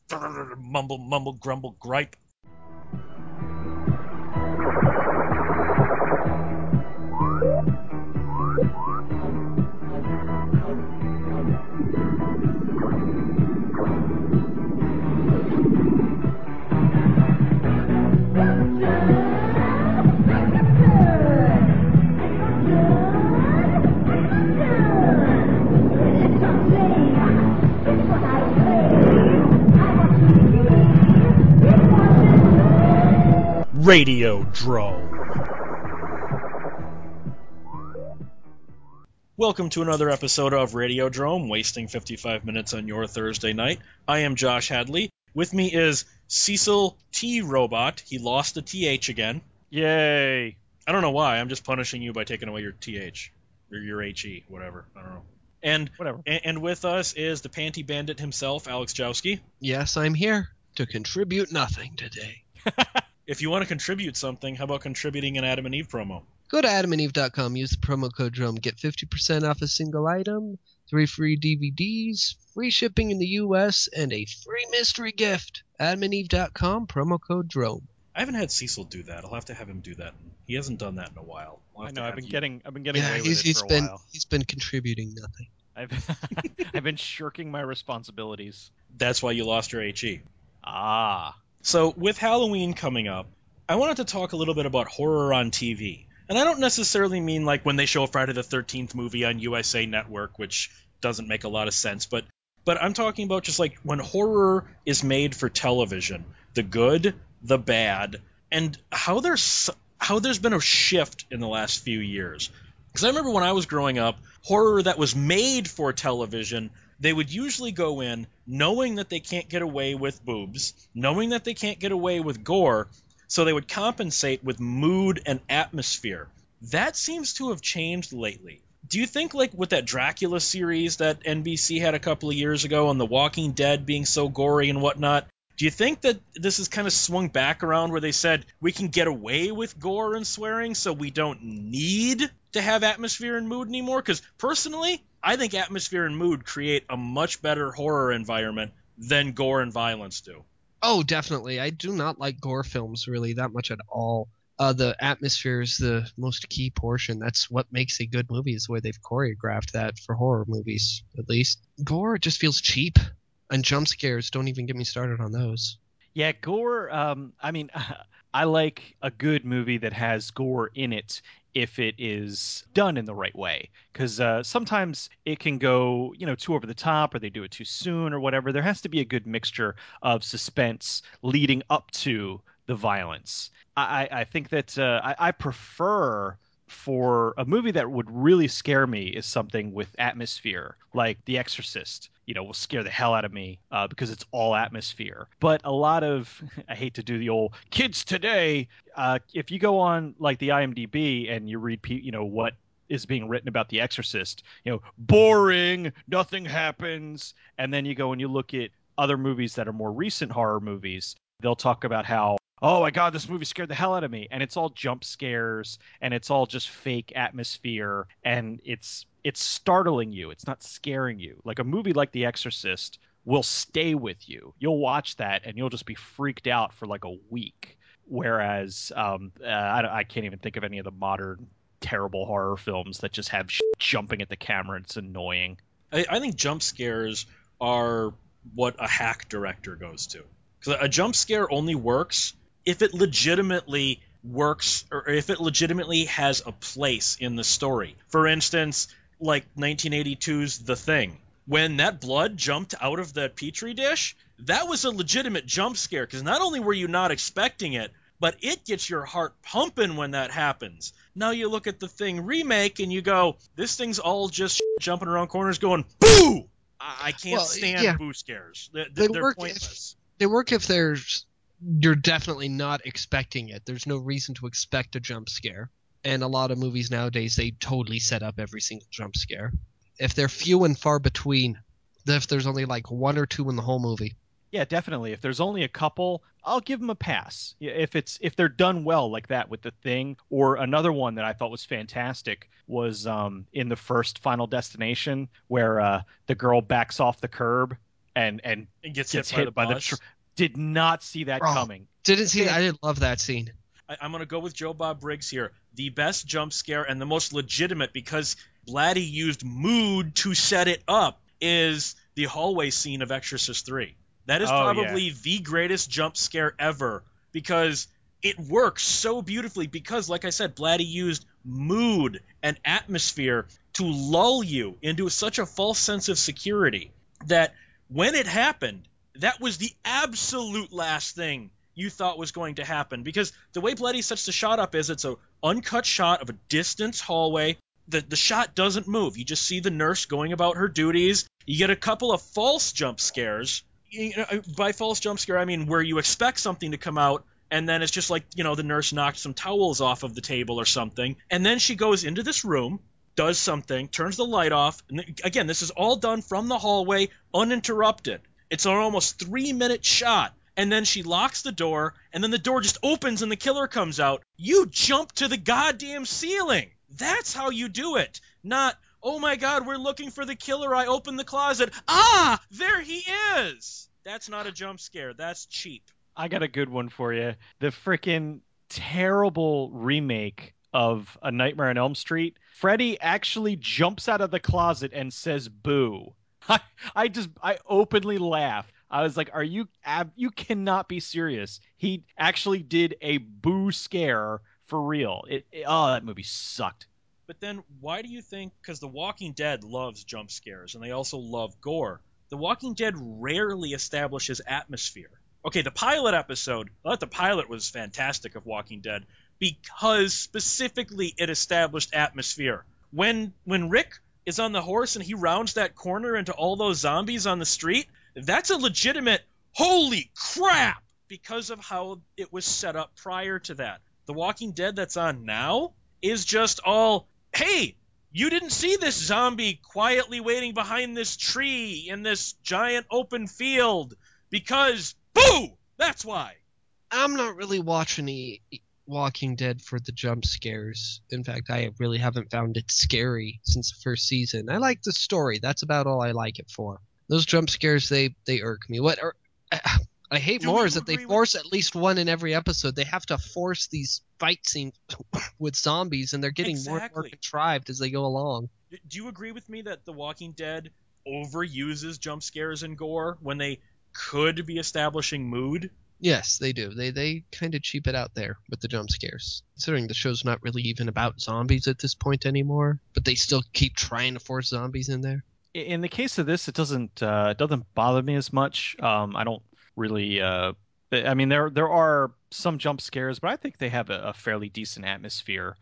Mumble, mumble, grumble, gripe. Radio Drome. Welcome to another episode of Radio Drome, wasting 55 minutes on your Thursday night. I am Josh Hadley. With me is Cecil T. Robot. He lost the TH again. Yay! I don't know why. I'm just punishing you by taking away your TH. Or your HE, whatever. I don't know. And Whatever. And with us is the Panty Bandit himself, Alex Jowski. Yes, I'm here to contribute nothing today. If you want to contribute something, how about contributing an Adam and Eve promo? Go to adamandeve.com, use the promo code DRUM, get 50% off a single item, 3 free DVDs, free shipping in the US, and a free mystery gift. adamandeve.com, promo code DRUM. I haven't had Cecil do that. I'll have to have him do that. He hasn't done that in a while. I know. I've been getting away Yeah, with it for a while. he's been contributing nothing. I've been shirking my responsibilities. That's why you lost your HE. Ah. So, with Halloween coming up, I wanted to talk a little bit about horror on TV. And I don't necessarily mean like when they show a Friday the 13th movie on USA Network, which doesn't make a lot of sense, but I'm talking about just like when horror is made for television, the good, the bad, and how there's been a shift in the last few years. Because I remember when I was growing up, horror that was made for television, they would usually go in knowing that they can't get away with boobs, knowing that they can't get away with gore, so they would compensate with mood and atmosphere. That seems to have changed lately. Do you think, like, with that Dracula series that NBC had a couple of years ago and The Walking Dead being so gory and whatnot, do you think that this has kind of swung back around where they said we can get away with gore and swearing so we don't need to have atmosphere and mood anymore? Because personally, I think atmosphere and mood create a much better horror environment than gore and violence do. Oh, definitely. I do not like gore films really that much at all. The atmosphere is the most key portion. That's what makes a good movie, is the way they've choreographed that for horror movies, at least. Gore just feels cheap. And jump scares, don't even get me started on those. Yeah, gore. I mean, I like a good movie that has gore in it if it is done in the right way. Because sometimes it can go, too over the top, or they do it too soon, or whatever. There has to be a good mixture of suspense leading up to the violence. I think that I prefer for a movie that would really scare me is something with atmosphere, like The Exorcist. Will scare the hell out of me because it's all atmosphere. But a lot of, I hate to do the old kids today. If you go on like the IMDb and you read, what is being written about The Exorcist, boring, nothing happens. And then you go and you look at other movies that are more recent horror movies. They'll talk about how, oh my God, this movie scared the hell out of me. And it's all jump scares and it's all just fake atmosphere. And it's startling you. It's not scaring you. Like a movie like The Exorcist will stay with you. You'll watch that and you'll just be freaked out for like a week. Whereas I can't even think of any of the modern terrible horror films that just have jumping at the camera. It's annoying. I think jump scares are what a hack director goes to. Because a jump scare only works if it legitimately works, or if it legitimately has a place in the story. For instance, like 1982's The Thing. When that blood jumped out of the petri dish, that was a legitimate jump scare, because not only were you not expecting it, but it gets your heart pumping when that happens. Now you look at The Thing remake and you go, this thing's all just jumping around corners going, boo! I can't stand boo scares. They're pointless. They work if you're definitely not expecting it. There's no reason to expect a jump scare. And a lot of movies nowadays, they totally set up every single jump scare. If they're few and far between, if there's only like one or two in the whole movie. Yeah, definitely. If there's only a couple, I'll give them a pass. If they're done well like that with The Thing, or another one that I thought was fantastic was in the first Final Destination, where the girl backs off the curb and It gets hit by the bus. Did not see that coming. Didn't see that. I didn't love that scene. I'm going to go with Joe Bob Briggs here. The best jump scare and the most legitimate, because Blatty used mood to set it up, is the hallway scene of Exorcist 3. That is probably the greatest jump scare ever, because it works so beautifully, because, like I said, Blatty used mood and atmosphere to lull you into such a false sense of security that when it happened, that was the absolute last thing you thought was going to happen. Because the way Blatty sets the shot up is it's an uncut shot of a distance hallway. The shot doesn't move. You just see the nurse going about her duties. You get a couple of false jump scares. By false jump scare, I mean where you expect something to come out, and then it's just like, the nurse knocked some towels off of the table or something. And then she goes into this room, does something, turns the light off. And again, this is all done from the hallway, uninterrupted. It's an almost 3-minute shot. And then she locks the door, and then the door just opens and the killer comes out. You jump to the goddamn ceiling. That's how you do it. Not, oh my God, we're looking for the killer. I opened the closet. Ah, there he is. That's not a jump scare. That's cheap. I got a good one for you. The freaking terrible remake of A Nightmare on Elm Street. Freddy actually jumps out of the closet and says boo. I openly laughed. I was like, you cannot be serious. He actually did a boo scare for real. That movie sucked. But then why do you think, because The Walking Dead loves jump scares and they also love gore, The Walking Dead rarely establishes atmosphere. Okay, the pilot episode, I thought the pilot was fantastic of Walking Dead because specifically it established atmosphere. When Rick is on the horse and he rounds that corner into all those zombies on the street, that's a legitimate holy crap because of how it was set up prior to that. The Walking Dead that's on now is just all, hey, you didn't see this zombie quietly waiting behind this tree in this giant open field because, boo, that's why. I'm not really watching the Walking Dead for the jump scares. In fact, I really haven't found it scary since the first season. I like the story. That's about all I like it for. Those jump scares, they irk me. I hate more is that they force at least one in every episode. They have to force these fight scenes with zombies, and they're getting more and more contrived as they go along. Do you agree with me that The Walking Dead overuses jump scares and gore when they could be establishing mood? Yes, they do. They kind of cheap it out there with the jump scares. Considering the show's not really even about zombies at this point anymore, but they still keep trying to force zombies in there. In the case of this, it doesn't bother me as much. I don't really. I mean, there are some jump scares, but I think they have a fairly decent atmosphere.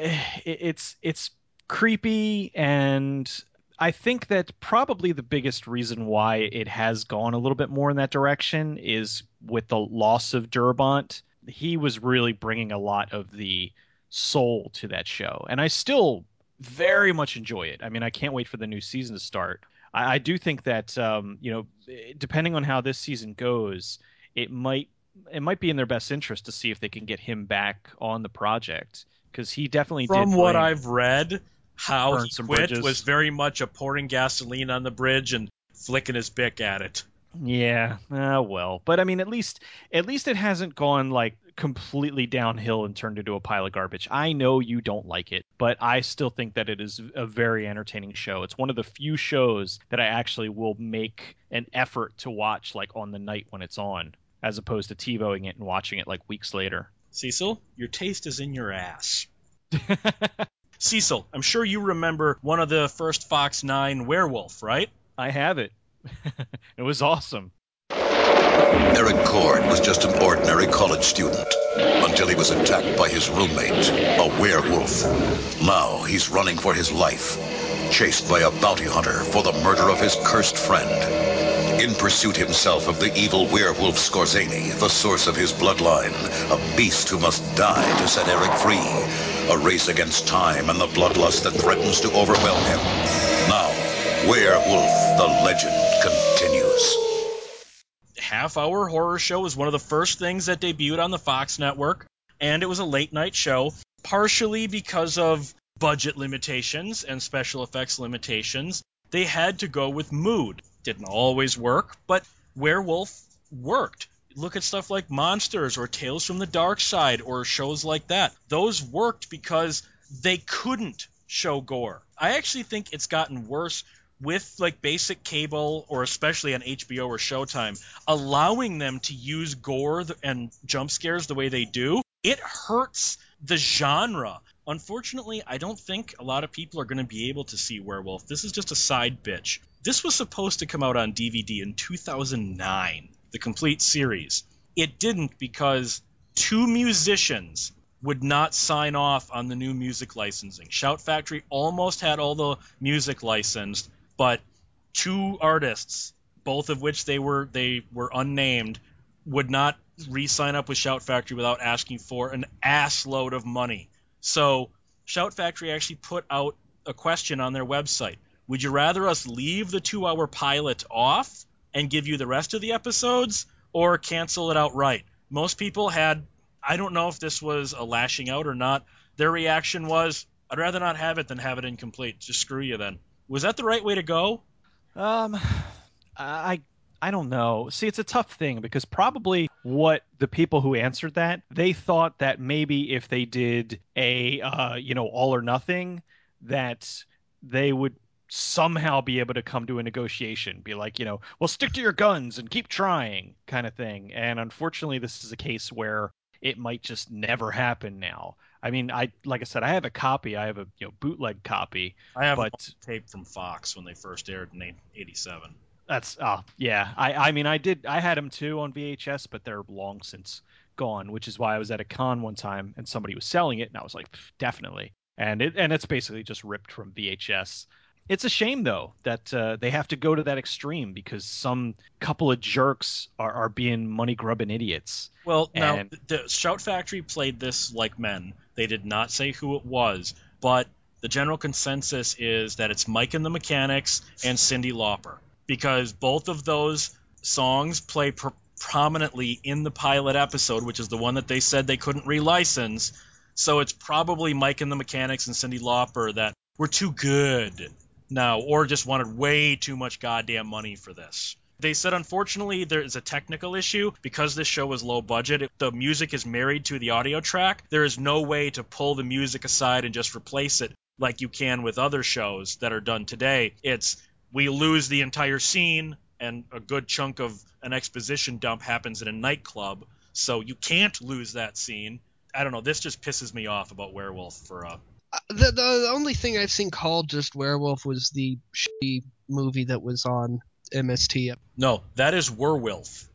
It's creepy, and I think that probably the biggest reason why it has gone a little bit more in that direction is with the loss of Durabant. He was really bringing a lot of the soul to that show, and I still very much enjoy it. I mean, I can't wait for the new season to start. I do think that depending on how this season goes, it might be in their best interest to see if they can get him back on the project, because he definitely From what I've read, how he quit bridges. Was very much a pouring gasoline on the bridge and flicking his bick at it. Yeah, well, but I mean, at least it hasn't gone like completely downhill and turned into a pile of garbage. I know you don't like it, but I still think that it is a very entertaining show. It's one of the few shows that I actually will make an effort to watch like on the night when it's on, as opposed to TiVoing it and watching it like weeks later. Cecil, your taste is in your ass. Cecil, I'm sure you remember one of the first Fox 9 Werewolf, right? I have it. It was awesome. Eric Cord was just an ordinary college student until he was attacked by his roommate, a werewolf. Now he's running for his life, chased by a bounty hunter for the murder of his cursed friend. In pursuit himself of the evil werewolf Skorzeny, the source of his bloodline, a beast who must die to set Eric free. A race against time and the bloodlust that threatens to overwhelm him. Now, Werewolf, the legend continues. Half-hour horror show was one of the first things that debuted on the Fox network, and it was a late-night show, partially because of budget limitations and special effects limitations. They had to go with mood. Didn't always work, but werewolf worked. Look at stuff like Monsters or Tales from the Dark Side or shows like that. Those worked because they couldn't show gore. I actually think it's gotten worse with like basic cable, or especially on HBO or Showtime, allowing them to use gore and jump scares the way they do. It hurts the genre. Unfortunately, I don't think a lot of people are going to be able to see Werewolf. This is just a side bitch. This was supposed to come out on DVD in 2009, the complete series. It didn't because two musicians would not sign off on the new music licensing. Shout Factory almost had all the music licensed, but two artists, both of which they were unnamed, would not re-sign up with Shout Factory without asking for an ass load of money. So Shout Factory actually put out a question on their website. Would you rather us leave the 2-hour pilot off and give you the rest of the episodes, or cancel it outright? Most people had, I don't know if this was a lashing out or not, their reaction was, I'd rather not have it than have it incomplete. Just screw you then. Was that the right way to go? I don't know. See, it's a tough thing because probably what the people who answered that, they thought that maybe if they did a all or nothing, that they would somehow be able to come to a negotiation, be like, well, stick to your guns and keep trying, kind of thing. And unfortunately, this is a case where it might just never happen now. I mean, like I said, I have a copy. I have a bootleg copy. I have but a tape from Fox when they first aired in '87. That's yeah. I mean, I had them too on VHS, but they're long since gone, which is why I was at a con one time and somebody was selling it, and I was like, definitely. And it's basically just ripped from VHS. It's a shame though that they have to go to that extreme because some couple of jerks are being money grubbing idiots. Well, now the Shout Factory played this like men. They did not say who it was, but the general consensus is that it's Mike and the Mechanics and Cyndi Lauper, because both of those songs play prominently in the pilot episode, which is the one that they said they couldn't relicense. So it's probably Mike and the Mechanics and Cyndi Lauper that were too good now, or just wanted way too much goddamn money for this. They said, unfortunately, there is a technical issue. Because this show was low budget, the music is married to the audio track. There is no way to pull the music aside and just replace it like you can with other shows that are done today. It's, we lose the entire scene, and a good chunk of an exposition dump happens in a nightclub, so you can't lose that scene. I don't know, this just pisses me off about Werewolf for The only thing I've seen called just Werewolf was the shitty movie that was on MST. No, that is Werewolf.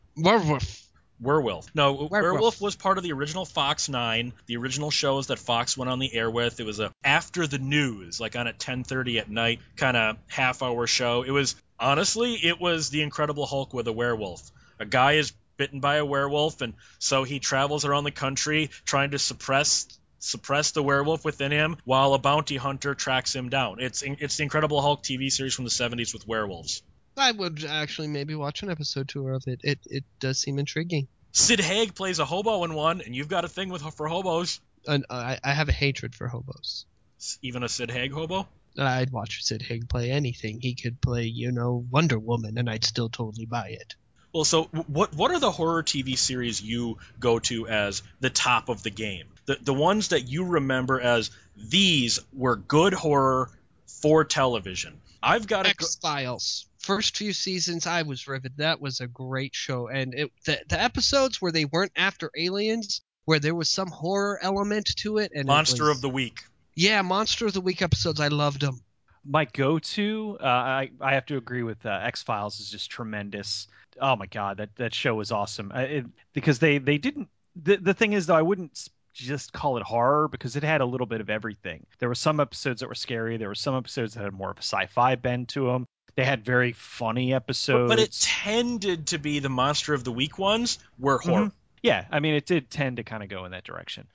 Werewolf. No, Werewolf was part of the original Fox 9, the original shows that Fox went on the air with. It was a after the news, like on at 10:30 at night, kind of half-hour show. It was, honestly, it was the Incredible Hulk with a werewolf. A guy is bitten by a werewolf, and so he travels around the country trying to suppress the werewolf within him while a bounty hunter tracks him down. It's the Incredible Hulk TV series from the 70s with werewolves. I would actually maybe watch an episode 2 of it. It does seem intriguing. Sid Haig plays a hobo in one, and you've got a thing for hobos. And I have a hatred for hobos. Even a Sid Haig hobo? I'd watch Sid Haig play anything. He could play, Wonder Woman, and I'd still totally buy it. Well, so what are the horror TV series you go to as the top of the game? The ones that you remember as these were good horror for television. I've got X-Files. First few seasons, I was riveted. That was a great show. And the episodes where they weren't after aliens, where there was some horror element to it. And Monster of the Week. Yeah, Monster of the Week episodes, I loved them. My go-to, I have to agree with X-Files, is just tremendous. Oh my God, that show was awesome. Because they didn't. The thing is, though, I wouldn't just call it horror because it had a little bit of everything. There were some episodes that were scary. There were some episodes that had more of a sci-fi bend to them. They had very funny episodes. But it tended to be the Monster of the Week ones were horror. Mm-hmm. Yeah, I mean, it did tend to kind of go in that direction.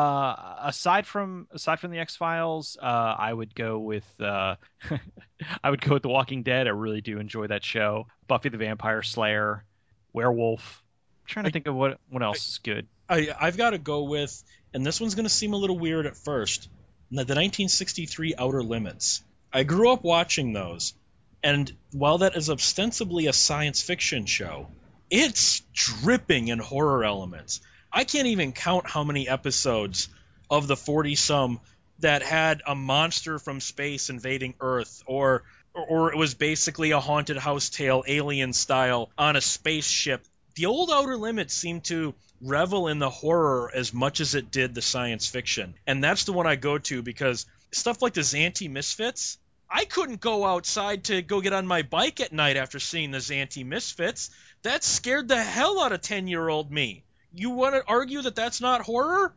Aside from the X-Files, I would go with The Walking Dead. I really do enjoy that show. Buffy the Vampire Slayer, Werewolf. I'm trying to think of what else is good. I've got to go with, and this one's going to seem a little weird at first, the 1963 Outer Limits. I grew up watching those, And while that is ostensibly a science fiction show, it's dripping in horror elements. I can't even count how many episodes of the 40-some that had a monster from space invading Earth, or it was basically a haunted house tale, alien style, on a spaceship. The old Outer Limits seemed to revel in the horror as much as it did the science fiction. And that's the one I go to because stuff like the Xanthi Misfits, I couldn't go outside to go get on my bike at night after seeing the Xanthi Misfits. That scared the hell out of 10-year-old me. You want to argue that that's not horror?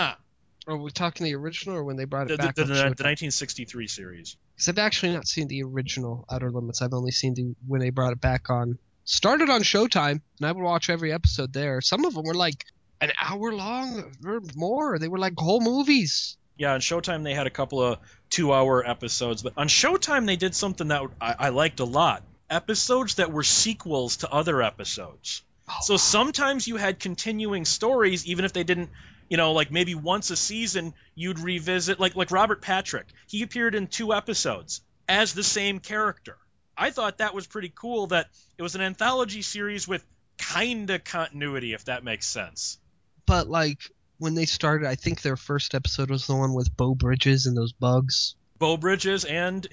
Are we talking the original or when they brought it The back on Showtime? 1963 series. Because I've actually not seen the original Outer Limits. I've only seen when they brought it back on. Started on Showtime, and I would watch every episode there. Some of them were like an hour long or more. They were like whole movies. Yeah, on Showtime they had a couple of 2-hour episodes, but on Showtime they did something that I liked a lot. Episodes that were sequels to other episodes. So sometimes you had continuing stories, even if they didn't, like maybe once a season you'd revisit, like Robert Patrick. He appeared in 2 episodes as the same character. I thought that was pretty cool that it was an anthology series with kinda continuity, if that makes sense. But like when they started, I think their first episode was the one with Beau Bridges and those bugs. Beau Bridges and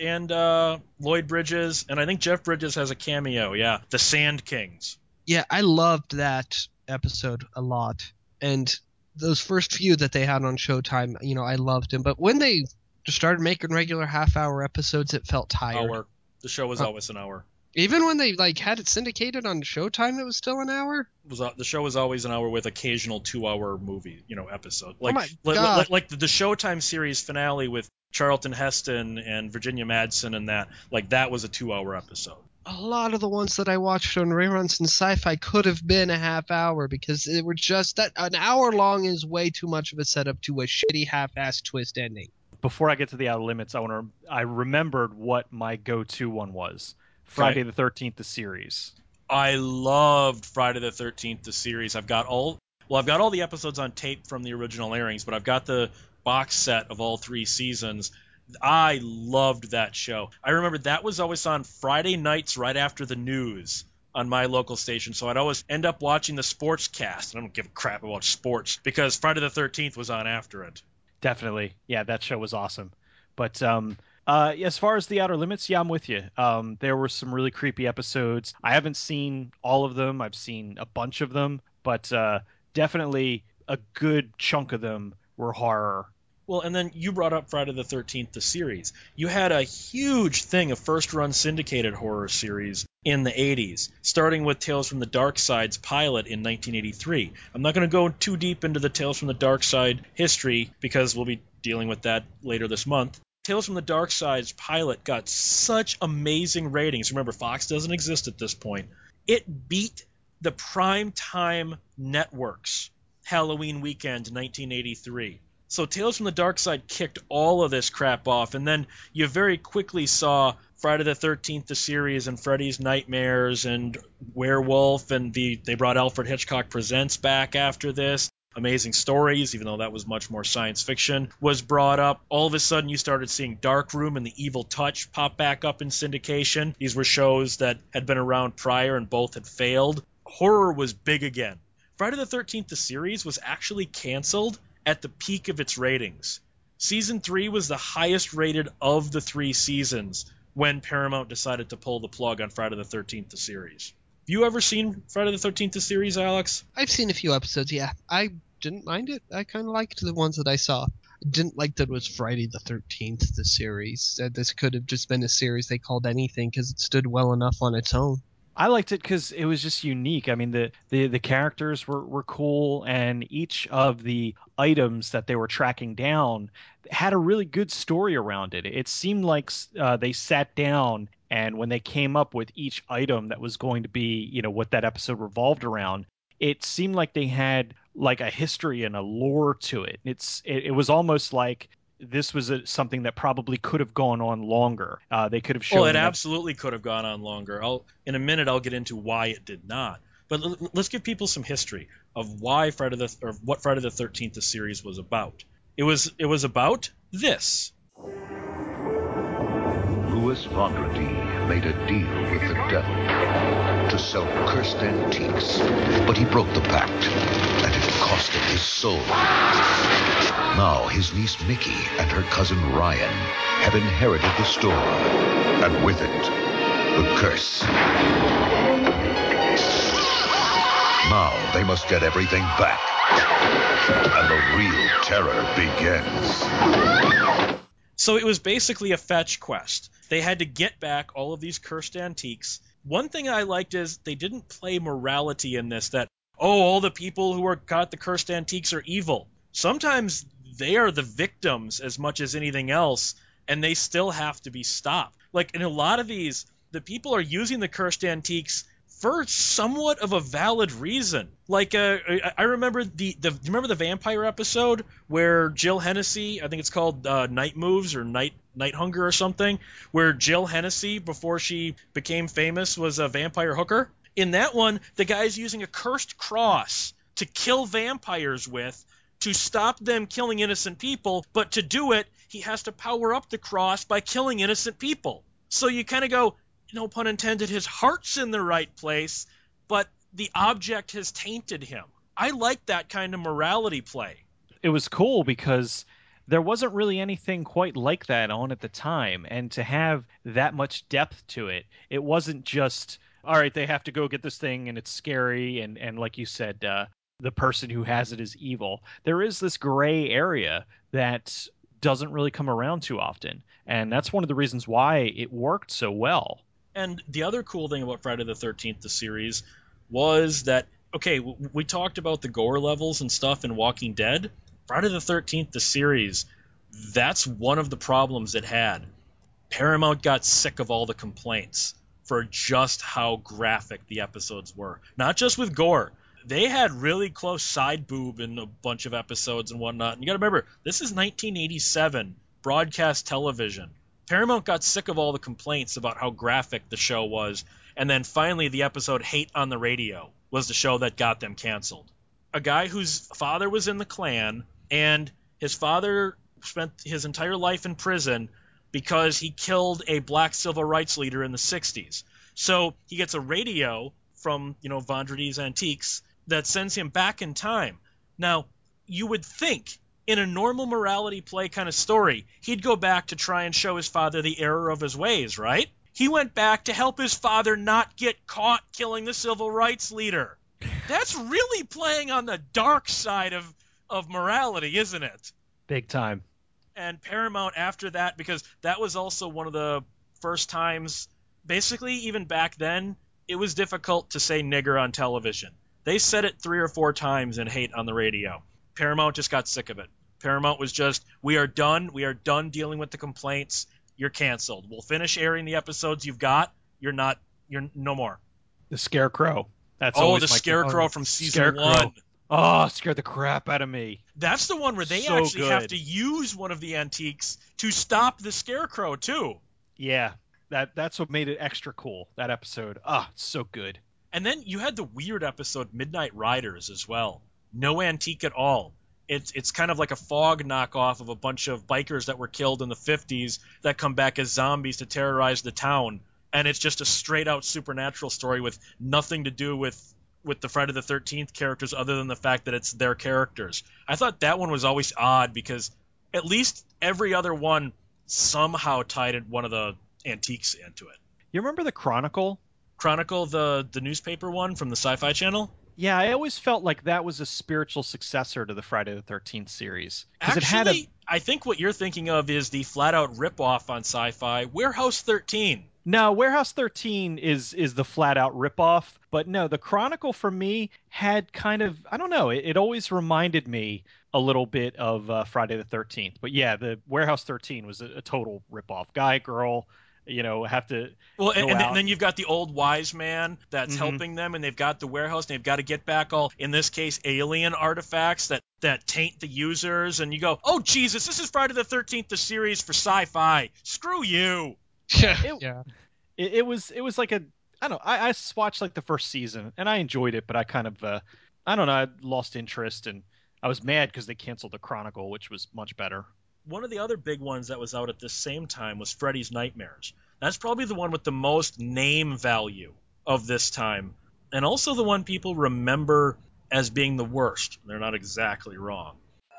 Lloyd Bridges, and I think Jeff Bridges has a cameo, yeah. The Sand Kings. Yeah, I loved that episode a lot. And those first few that they had on Showtime, I loved them. But when they just started making regular half-hour episodes, it felt tired. Hour. The show was always an hour. Even when they had it syndicated on Showtime, it was still an hour? The show was always an hour with occasional 2-hour movie, episode. Oh my God. Like the Showtime series finale with Charlton Heston and Virginia Madsen and that, that was a 2-hour episode. A lot of the ones that I watched on reruns and sci-fi could have been a half hour because they were just that an hour long is way too much of a setup to a shitty half-ass twist ending. Before I get to the Outer Limits, I remembered what my go-to one was. Friday the 13th, the series. I loved Friday the 13th, the series. I've got all the episodes on tape from the original airings, but I've got the box set of all 3 seasons. I loved that show. I remember that was always on Friday nights right after the news on my local station, so I'd always end up watching the sports cast. I don't give a crap about sports because Friday the 13th was on after it. Definitely. Yeah, that show was awesome. But as far as the Outer Limits, yeah, I'm with you. There were some really creepy episodes. I haven't seen all of them. I've seen a bunch of them, but definitely a good chunk of them were horror. Well, and then you brought up Friday the 13th, the series. You had a huge thing of first-run syndicated horror series in the 80s, starting with Tales from the Dark Side's pilot in 1983. I'm not going to go too deep into the Tales from the Dark Side history because we'll be dealing with that later this month. Tales from the Dark Side's pilot got such amazing ratings. Remember, Fox doesn't exist at this point. It beat the primetime networks Halloween weekend 1983. So Tales from the Dark Side kicked all of this crap off, and then you very quickly saw Friday the 13th, the series, and Freddy's Nightmares, and Werewolf, and they brought Alfred Hitchcock Presents back after this. Amazing Stories, even though that was much more science fiction, was brought up. All of a sudden, you started seeing Dark Room and The Evil Touch pop back up in syndication. These were shows that had been around prior and both had failed. Horror was big again. Friday the 13th, the series, was actually canceled at the peak of its ratings. Season 3 was the highest rated of the 3 seasons when Paramount decided to pull the plug on Friday the 13th, the series. Have you ever seen Friday the 13th, the series, Alex? I've seen a few episodes, yeah. I didn't mind it. I kind of liked the ones that I saw. I didn't like that it was Friday the 13th, the series. This could have just been a series they called anything because it stood well enough on its own. I liked it because it was just unique. I mean, the characters were cool, and each of the items that they were tracking down had a really good story around it. It seemed like they sat down, and when they came up with each item that was going to be, what that episode revolved around, it seemed like they had like a history and a lore to it. It was almost like this was something that probably could have gone on longer. They could have shown. Well, it absolutely could have gone on longer. In a minute, I'll get into why it did not. But let's give people some history of what Friday the 13th the series was about. It was about this. Louis Vondraty made a deal with the devil to sell cursed antiques. But he broke the pact, and it cost him his soul. Now his niece Mickey and her cousin Ryan have inherited the store, and with it, the curse. Now they must get everything back, and the real terror begins. So it was basically a fetch quest. They had to get back all of these cursed antiques. One thing I liked is they didn't play morality in this, that, oh, all the people who got the cursed antiques are evil. Sometimes they are the victims as much as anything else, and they still have to be stopped. Like, in a lot of these, the people are using the cursed antiques for somewhat of a valid reason. Like, I remember do you remember the vampire episode where Jill Hennessy, I think it's called Night Moves or Night Hunger or something, where Jill Hennessy, before she became famous, was a vampire hooker? In that one, the guy's using a cursed cross to kill vampires with, to stop them killing innocent people, but to do it, he has to power up the cross by killing innocent people. So you kind of go, no pun intended, his heart's in the right place, but the object has tainted him. I like that kind of morality play. It was cool because there wasn't really anything quite like that on at the time, and to have that much depth to it, it wasn't just, all right, they have to go get this thing and it's scary, and like you said, the person who has it is evil. There is this gray area that doesn't really come around too often, and that's one of the reasons why it worked so well. And the other cool thing about Friday the 13th, the series, was that, okay, we talked about the gore levels and stuff in Walking Dead. Friday the 13th, the series, that's one of the problems it had. Paramount got sick of all the complaints for just how graphic the episodes were. Not just with gore. They had really close side boob in a bunch of episodes and whatnot. And you got to remember, this is 1987, broadcast television. Paramount got sick of all the complaints about how graphic the show was, and then finally the episode Hate on the Radio was the show that got them canceled. A guy whose father was in the Klan, and his father spent his entire life in prison because he killed a black civil rights leader in the 60s. So he gets a radio from, Vendredi's Antiques that sends him back in time. Now, you would think in a normal morality play kind of story, he'd go back to try and show his father the error of his ways, right? He went back to help his father not get caught killing the civil rights leader. That's really playing on the dark side of morality, isn't it? Big time. And Paramount after that, because that was also one of the first times, basically even back then, it was difficult to say nigger on television. They said it 3 or 4 times in Hate on the Radio. Paramount just got sick of it. Paramount was just, we are done dealing with the complaints. You're canceled. We'll finish airing the episodes you've got. You're no more. The Scarecrow. That's the Scarecrow from season 1. Oh, scared the crap out of me. That's the one where they actually have to use one of the antiques to stop the Scarecrow too. Yeah, that's what made it extra cool, that episode. It's so good. And then you had the weird episode Midnight Riders as well. No antique at all. It's kind of like a Fog knockoff of a bunch of bikers that were killed in the 50s that come back as zombies to terrorize the town. And it's just a straight-out supernatural story with nothing to do with the Friday the 13th characters other than the fact that it's their characters. I thought that one was always odd because at least every other one somehow tied one of the antiques into it. You remember the Chronicle? Chronicle, the newspaper one from the Sci-Fi Channel? Yeah, I always felt like that was a spiritual successor to the Friday the 13th series. Actually, I think what you're thinking of is the flat-out rip-off on Sci-Fi, Warehouse 13. No, Warehouse 13 is the flat-out rip-off, but no, the Chronicle for me had kind of, I don't know, it always reminded me a little bit of Friday the 13th. But yeah, the Warehouse 13 was a total rip-off. Guy, girl, have to and then you've got the old wise man that's helping them, and they've got the warehouse, and they've got to get back all, in this case, alien artifacts that taint the users, and you go, oh, Jesus, this is Friday the 13th, the series for Sci-Fi. Screw you. It was like a, I don't know, I watched like the first season, and I enjoyed it, but I kind of, I don't know, I lost interest, and I was mad because they canceled the Chronicle, which was much better. One of the other big ones that was out at this same time was Freddy's Nightmares. That's probably the one with the most name value of this time, and also the one people remember as being the worst. They're not exactly wrong.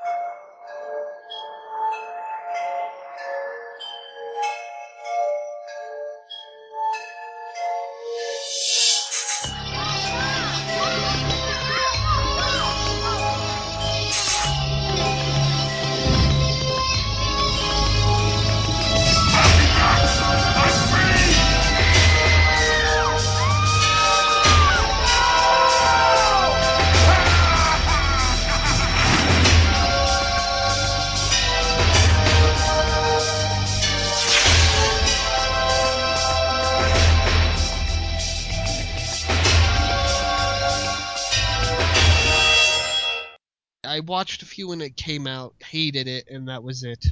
I watched a few when it came out, hated it, and that was it.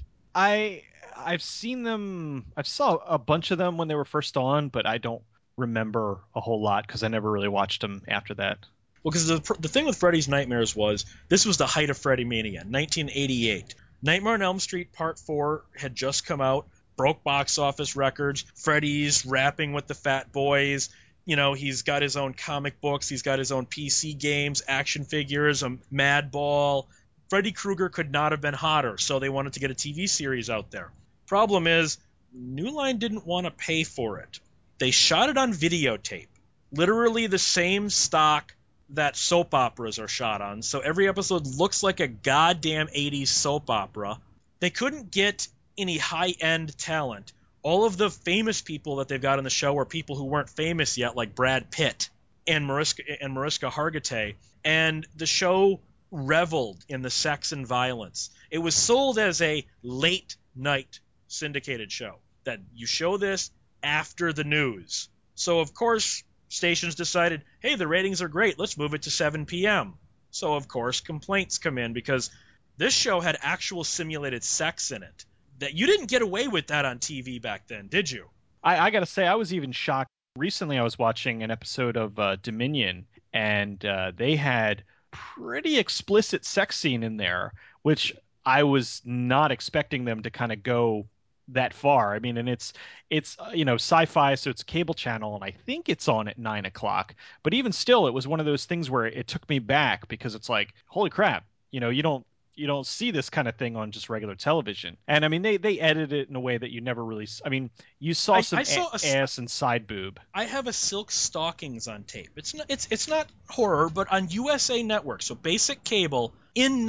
I've seen them. I saw a bunch of them when they were first on, but I don't remember a whole lot because I never really watched them after that. Well, because the thing with Freddy's Nightmares was this was the height of Freddy Mania, 1988. Nightmare on Elm Street Part 4 had just come out, broke box office records. Freddy's rapping with the Fat Boys. You know, he's got his own comic books. He's got his own PC games, action figures, a Madball. Freddy Krueger could not have been hotter, so they wanted to get a TV series out there. Problem is, New Line didn't want to pay for it. They shot it on videotape. Literally the same stock that soap operas are shot on, so every episode looks like a goddamn 80s soap opera. They couldn't get any high-end talent. All of the famous people that they've got on the show are people who weren't famous yet, like Brad Pitt and Mariska Hargitay, and the show reveled in the sex and violence. It was sold as a late-night syndicated show, that you show this after the news. So, of course, stations decided, hey, the ratings are great, let's move it to 7 p.m. So, of course, complaints come in because this show had actual simulated sex in it. That you didn't get away with that on TV back then, did you? I gotta say, I was even shocked. Recently, I was watching an episode of Dominion, and they had pretty explicit sex scene in there, which I was not expecting them to kind of go that far. I mean, and it's sci-fi, so it's a cable channel, and I think it's on at 9 o'clock. But even still, it was one of those things where it took me back because it's like, holy crap, you don't see this kind of thing on just regular television. And I mean, they edited it in a way that you never really. I mean, you saw some ass and side boob. I have a Silk Stockings on tape. It's not horror, but on USA Network, so basic cable, in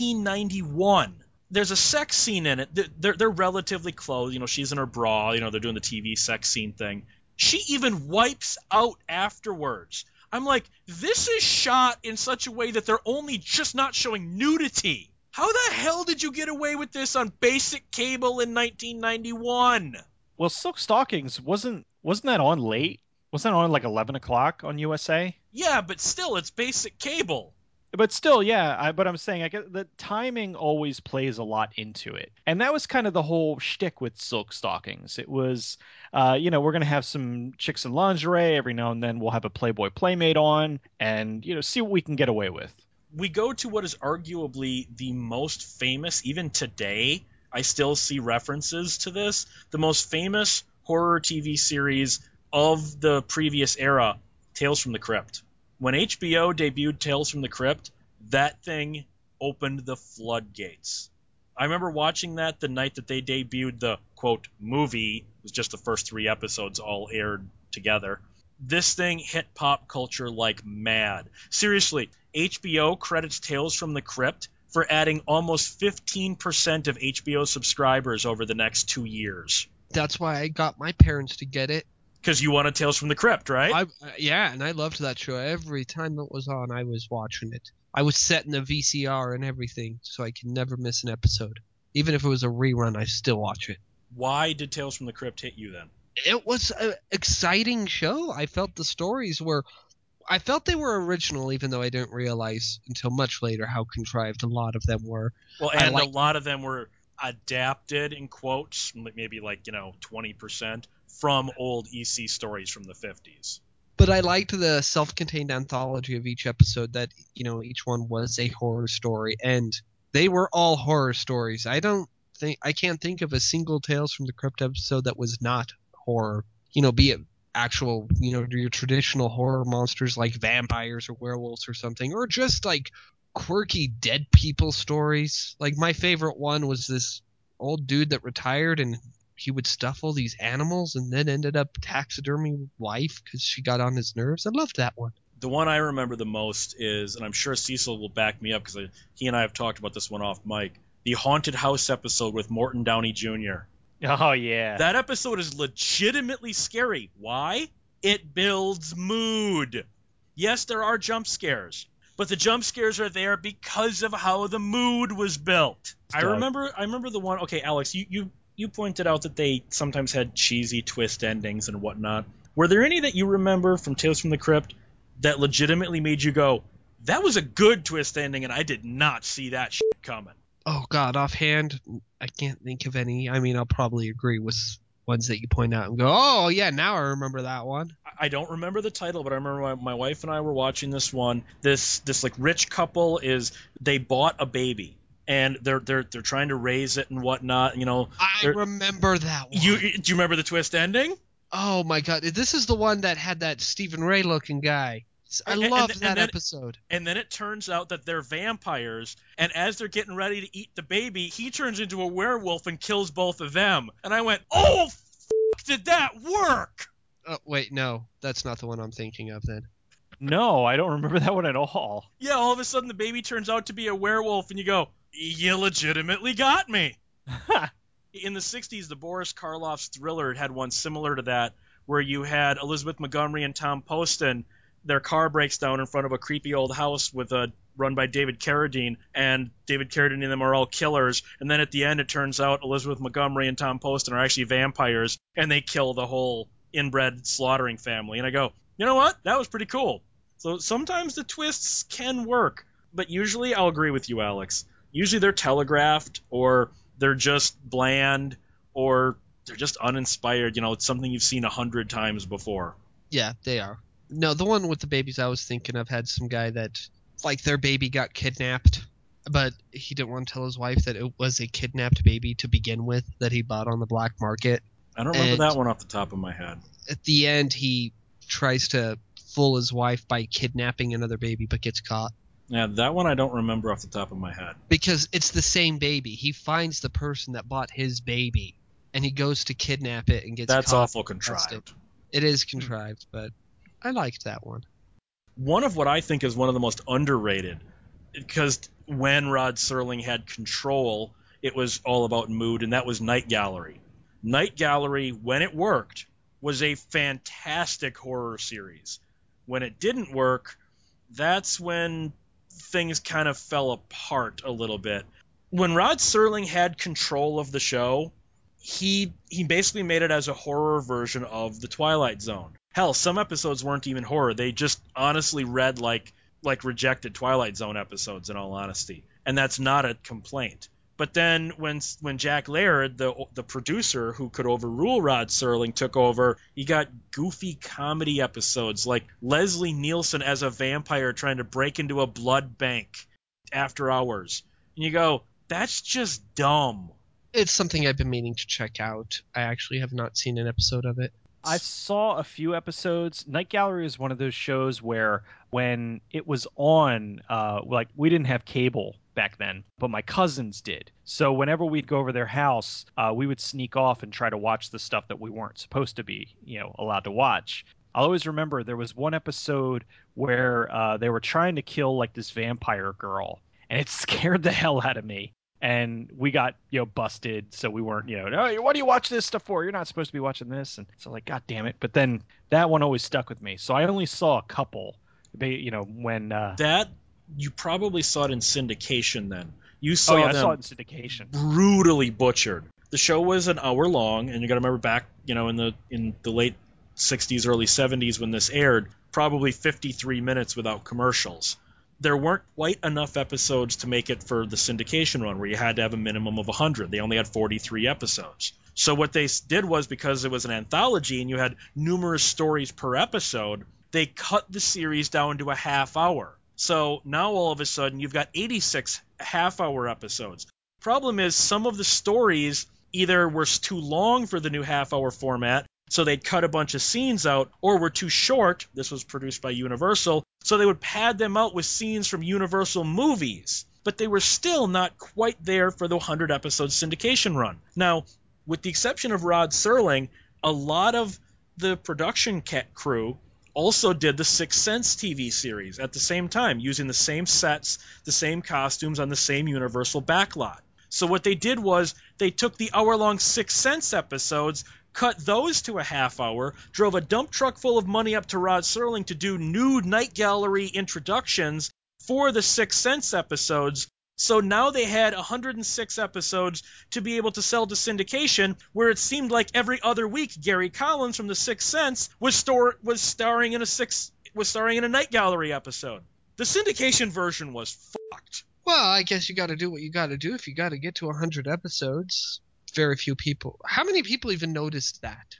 1991. There's a sex scene in it. They're relatively close. You know, she's in her bra. You know, they're doing the TV sex scene thing. She even wipes out afterwards. I'm like, this is shot in such a way that they're only just not showing nudity. How the hell did you get away with this on basic cable in 1991? Well, Silk Stockings wasn't that on late? Wasn't that on like 11 o'clock on USA? Yeah, but still, it's basic cable. But still, yeah. But I'm saying, I guess the timing always plays a lot into it, and that was kind of the whole shtick with Silk Stockings. It was, we're gonna have some chicks in lingerie every now and then. We'll have a Playboy Playmate on, and see what we can get away with. We go to what is arguably the most famous, even today. I still see references to this. The most famous horror TV series of the previous era, Tales from the Crypt. When HBO debuted Tales from the Crypt, that thing opened the floodgates. I remember watching that the night that they debuted the, quote, movie. It was just the first 3 episodes all aired together. This thing hit pop culture like mad. Seriously, HBO credits Tales from the Crypt for adding almost 15% of HBO subscribers over the next 2 years. That's why I got my parents to get it. Because you wanted Tales from the Crypt, right? Yeah, and I loved that show. Every time it was on, I was watching it. I was setting the VCR and everything so I could never miss an episode. Even if it was a rerun, I still watch it. Why did Tales from the Crypt hit you then? It was an exciting show. I felt the stories were... I felt they were original, even though I didn't realize until much later how contrived a lot of them were. Well, and a lot of them were adapted, in quotes, maybe 20%, from old EC stories from the 50s. But I liked the self-contained anthology of each episode, that, each one was a horror story, and they were all horror stories. I can't think of a single Tales from the Crypt episode that was not horror. Be it actual, your traditional horror monsters like vampires or werewolves or something, or just like quirky dead people stories. Like my favorite one was this old dude that retired and he would stuff all these animals and then ended up taxidermy wife because she got on his nerves. I loved that one. The one I remember the most is, and I'm sure Cecil will back me up because he and I have talked about this one off mic, the Haunted House episode with Morton Downey Jr. Oh, yeah. That episode is legitimately scary. Why? It builds mood. Yes, there are jump scares, but the jump scares are there because of how the mood was built. I remember the one. Okay, Alex, you pointed out that they sometimes had cheesy twist endings and whatnot. Were there any that you remember from Tales from the Crypt that legitimately made you go, that was a good twist ending and I did not see that shit coming? Oh God, offhand, I can't think of any. I mean, I'll probably agree with ones that you point out and go, oh yeah, now I remember that one. I don't remember the title, but I remember my wife and I were watching this one. This like rich couple they bought a baby and they're trying to raise it and whatnot. I remember that one. Do you remember the twist ending? Oh my God, this is the one that had that Stephen Ray looking guy. I loved that episode. And then it turns out that they're vampires, and as they're getting ready to eat the baby, he turns into a werewolf and kills both of them. And I went, oh, did that work? Oh, wait, no, that's not the one I'm thinking of then. No, I don't remember that one at all. Yeah, all of a sudden the baby turns out to be a werewolf, and you go, you legitimately got me. In the 60s, the Boris Karloff's Thriller had one similar to that, where you had Elizabeth Montgomery and Tom Poston. Their car breaks down in front of a creepy old house run by David Carradine, and David Carradine and them are all killers. And then at the end, it turns out Elizabeth Montgomery and Tom Poston are actually vampires, and they kill the whole inbred slaughtering family. And I go, you know what? That was pretty cool. So sometimes the twists can work, but usually I'll agree with you, Alex. Usually they're telegraphed, or they're just bland, or they're just uninspired. It's something you've seen 100 times before. Yeah, they are. No, the one with the babies I was thinking of had some guy that, like, their baby got kidnapped, but he didn't want to tell his wife that it was a kidnapped baby to begin with that he bought on the black market. I don't remember that one off the top of my head. At the end, he tries to fool his wife by kidnapping another baby, but gets caught. Yeah, that one I don't remember off the top of my head. Because it's the same baby. He finds the person that bought his baby, and he goes to kidnap it and gets caught. That's awful contrived. It is contrived, but I liked that one. One of what I think is one of the most underrated, because when Rod Serling had control, it was all about mood, and that was Night Gallery. Night Gallery, when it worked, was a fantastic horror series. When it didn't work, that's when things kind of fell apart a little bit. When Rod Serling had control of the show, he basically made it as a horror version of The Twilight Zone. Hell, some episodes weren't even horror. They just honestly read like rejected Twilight Zone episodes, in all honesty. And that's not a complaint. But then when Jack Laird, the producer who could overrule Rod Serling, took over, you got goofy comedy episodes like Leslie Nielsen as a vampire trying to break into a blood bank after hours. And you go, that's just dumb. It's something I've been meaning to check out. I actually have not seen an episode of it. I saw a few episodes. Night Gallery is one of those shows where when it was on, we didn't have cable back then, but my cousins did. So whenever we'd go over their house, we would sneak off and try to watch the stuff that we weren't supposed to be, allowed to watch. I'll always remember there was one episode where they were trying to kill like this vampire girl, and it scared the hell out of me. And we got, busted, so we weren't, no, what do you watch this stuff for? You're not supposed to be watching this. And so God damn it. But then that one always stuck with me. So I only saw a couple, when... That, you probably saw it in syndication then. You saw I saw it in syndication. Brutally butchered. The show was an hour long, and you got to remember back, in the late 60s, early 70s when this aired, probably 53 minutes without commercials. There weren't quite enough episodes to make it for the syndication run, where you had to have a minimum of 100. They only had 43 episodes. So what they did was, because it was an anthology and you had numerous stories per episode, they cut the series down to a half hour. So now all of a sudden you've got 86 half-hour episodes. Problem is, some of the stories either were too long for the new half-hour format, so they'd cut a bunch of scenes out, or were too short. This was produced by Universal, so they would pad them out with scenes from Universal movies. But they were still not quite there for the 100-episode syndication run. Now, with the exception of Rod Serling, a lot of the production crew also did the Sixth Sense TV series at the same time, using the same sets, the same costumes on the same Universal backlot. So what they did was they took the hour-long Sixth Sense episodes, cut those to a half hour, drove a dump truck full of money up to Rod Serling to do nude night gallery introductions for the Sixth Sense episodes. So now they had 106 episodes to be able to sell to syndication, where it seemed like every other week Gary Collins from The Sixth Sense was starring in a Night Gallery episode. The syndication version was fucked. Well, I guess you got to do what you got to do if you got to get to 100 episodes. Very few people. How many people even noticed that?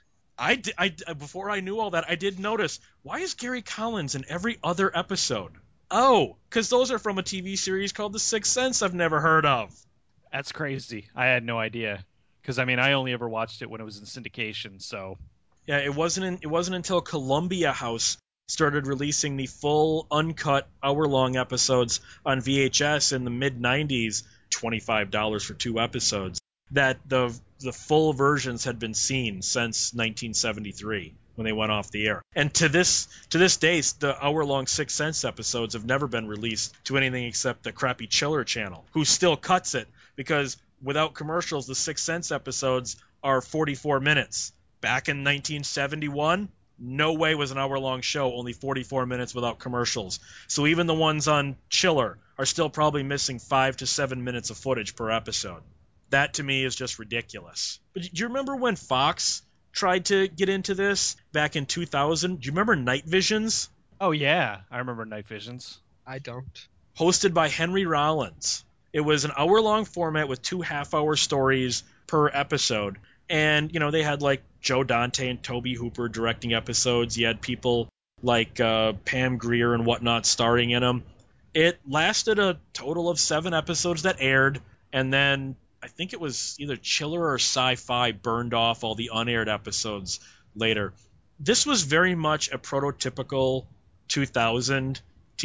Before I knew all that, I did notice, why is Gary Collins in every other episode? Oh, because those are from a TV series called The Sixth Sense I've never heard of. That's crazy. I had no idea. Because, I mean, I only ever watched it when it was in syndication, so... Yeah, it wasn't until Columbia House started releasing the full, uncut, hour-long episodes on VHS in the mid-90s, $25 for 2 episodes, that the full versions had been seen since 1973. When they went off the air. And to this day, the hour-long Sixth Sense episodes have never been released to anything except the crappy Chiller channel, who still cuts it, because without commercials, the Sixth Sense episodes are 44 minutes. Back in 1971, no way was an hour-long show only 44 minutes without commercials. So even the ones on Chiller are still probably missing 5 to 7 minutes of footage per episode. That, to me, is just ridiculous. But do you remember when Fox tried to get into this back in 2000? Do you remember Night Visions? Oh, yeah. I remember Night Visions. I don't. Hosted by Henry Rollins. It was an hour-long format with 2 half-hour stories per episode. And, they had, like, Joe Dante and Toby Hooper directing episodes. You had people like Pam Grier and whatnot starring in them. It lasted a total of 7 episodes that aired, and then I think it was either Chiller or Sci-Fi burned off all the unaired episodes later. This was very much a prototypical 2000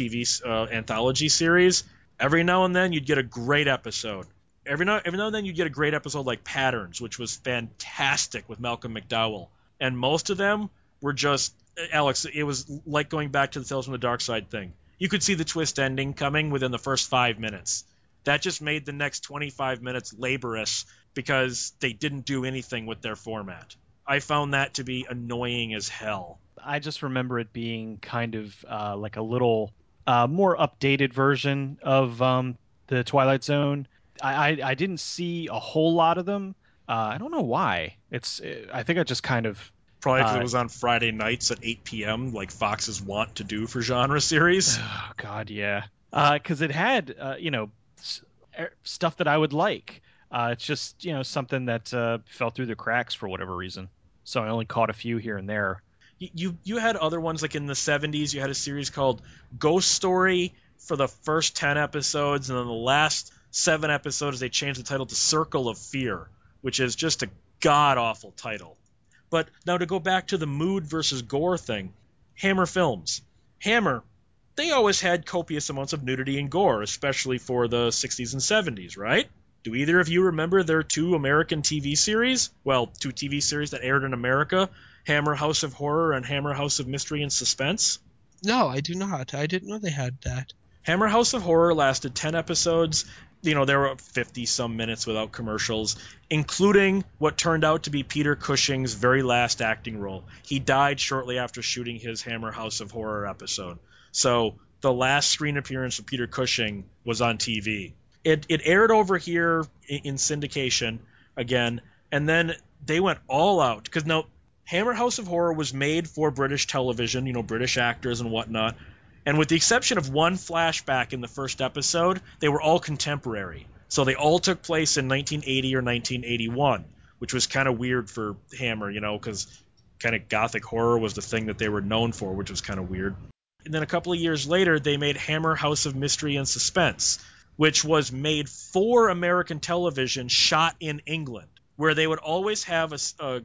TV anthology series. Every now and then you'd get a great episode. Every now and then you'd get a great episode like Patterns, which was fantastic with Malcolm McDowell. And most of them were just, Alex, it was like going back to the Tales from the Dark Side thing. You could see the twist ending coming within the first 5 minutes. That just made the next 25 minutes laborious because they didn't do anything with their format. I found that to be annoying as hell. I just remember it being kind of like a little more updated version of the Twilight Zone. I didn't see a whole lot of them. I don't know why. I think I just kind of... Probably because it was on Friday nights at 8 p.m., like Fox's want to do for genre series. Oh, God, yeah. Because it had, stuff that I would like. It's just, something that fell through the cracks for whatever reason. So I only caught a few here and there. You had other ones, like in the 70s, you had a series called Ghost Story for the first 10 episodes, and then the last 7 episodes they changed the title to Circle of Fear, which is just a god-awful title. But now to go back to the mood versus gore thing, Hammer Films. Hammer, they always had copious amounts of nudity and gore, especially for the 60s and 70s, right? Do either of you remember their 2 American TV series? Well, 2 TV series that aired in America, Hammer House of Horror and Hammer House of Mystery and Suspense? No, I do not. I didn't know they had that. Hammer House of Horror lasted 10 episodes. There were 50-some minutes without commercials, including what turned out to be Peter Cushing's very last acting role. He died shortly after shooting his Hammer House of Horror episode. So the last screen appearance of Peter Cushing was on TV. It aired over here in syndication again, and then they went all out. Because now, Hammer House of Horror was made for British television, British actors and whatnot. And with the exception of one flashback in the first episode, they were all contemporary. So they all took place in 1980 or 1981, which was kind of weird for Hammer, because kind of gothic horror was the thing that they were known for, which was kind of weird. And then a couple of years later, they made Hammer House of Mystery and Suspense, which was made for American television, shot in England, where they would always have a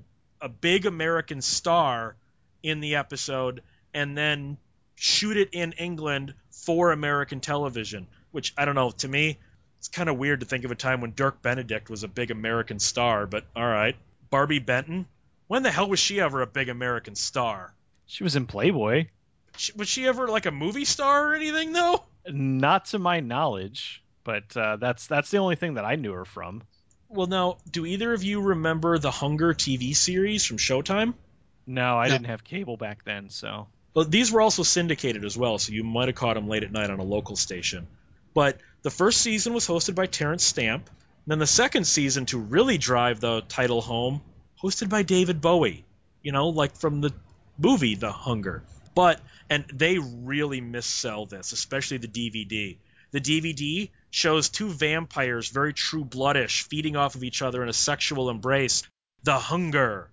a big American star in the episode and then shoot it in England for American television, which, I don't know, to me, it's kind of weird to think of a time when Dirk Benedict was a big American star, but all right. Barbie Benton? When the hell was she ever a big American star? She was in Playboy. Was she ever like a movie star or anything, though? Not to my knowledge, but that's the only thing that I knew her from. Well, now, do either of you remember the Hunger TV series from Showtime? No, I No. didn't have cable back then, so. Well, these were also syndicated as well, so you might have caught them late at night on a local station. But the first season was hosted by Terrence Stamp. Then the second season, to really drive the title home, hosted by David Bowie. You know, like from the movie The Hunger. And they really missell this, especially the DVD. The DVD shows two vampires, very True Bloodish, feeding off of each other in a sexual embrace. The Hunger.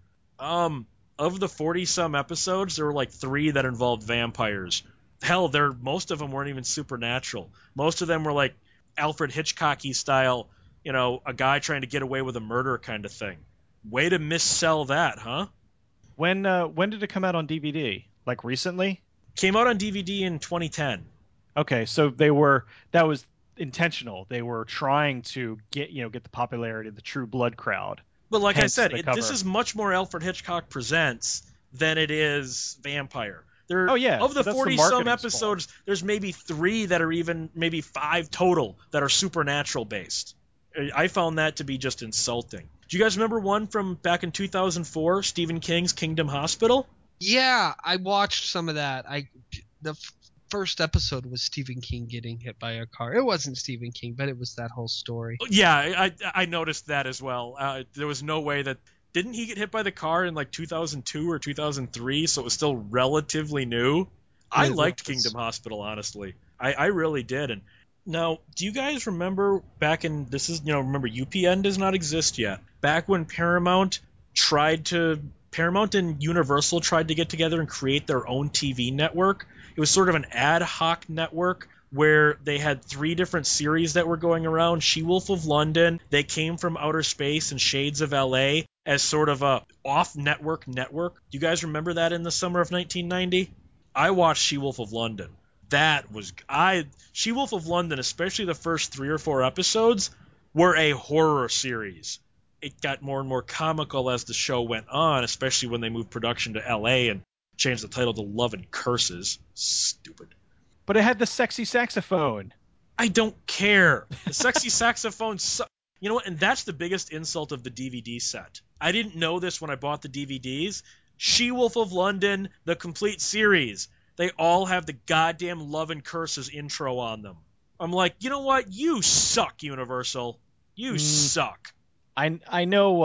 Of the 40-some episodes, there were like 3 that involved vampires. Hell, most of them weren't even supernatural. Most of them were like Alfred Hitchcock-y style, you know, a guy trying to get away with a murder kind of thing. Way to missell that, huh? When did it come out on DVD? Like recently? Came out on DVD in 2010. Okay, so that was intentional. They were trying to get the popularity of the True Blood crowd. But like Hence I said, the cover. this is much more Alfred Hitchcock Presents than it is Vampire. Oh, yeah, Of the but that's the 40-some marketing's episodes, there's maybe 3 that are even, maybe 5 total, that are supernatural based. I found that to be just insulting. Do you guys remember one from back in 2004, Stephen King's Kingdom Hospital? Yeah, I watched some of that. The first episode was Stephen King getting hit by a car. It wasn't Stephen King, but it was that whole story. Yeah, I noticed that as well. There was no way that... Didn't he get hit by the car in like 2002 or 2003, so it was still relatively new? I liked Kingdom Hospital, honestly. I really did. And now, do you guys remember back in... remember, UPN does not exist yet. Back when Paramount and Universal tried to get together and create their own TV network. It was sort of an ad hoc network where they had 3 different series that were going around. She-Wolf of London, They Came from Outer Space, and Shades of L.A. as sort of a off-network network. Do you guys remember that in the summer of 1990? I watched She-Wolf of London. She-Wolf of London, especially the first 3 or 4 episodes, were a horror series. It got more and more comical as the show went on, especially when they moved production to L.A. and changed the title to Love and Curses. Stupid. But it had the sexy saxophone. I don't care. The sexy saxophone You know what? And that's the biggest insult of the DVD set. I didn't know this when I bought the DVDs. She-Wolf of London, the complete series. They all have the goddamn Love and Curses intro on them. I'm like, you know what? You suck, Universal. You suck. I know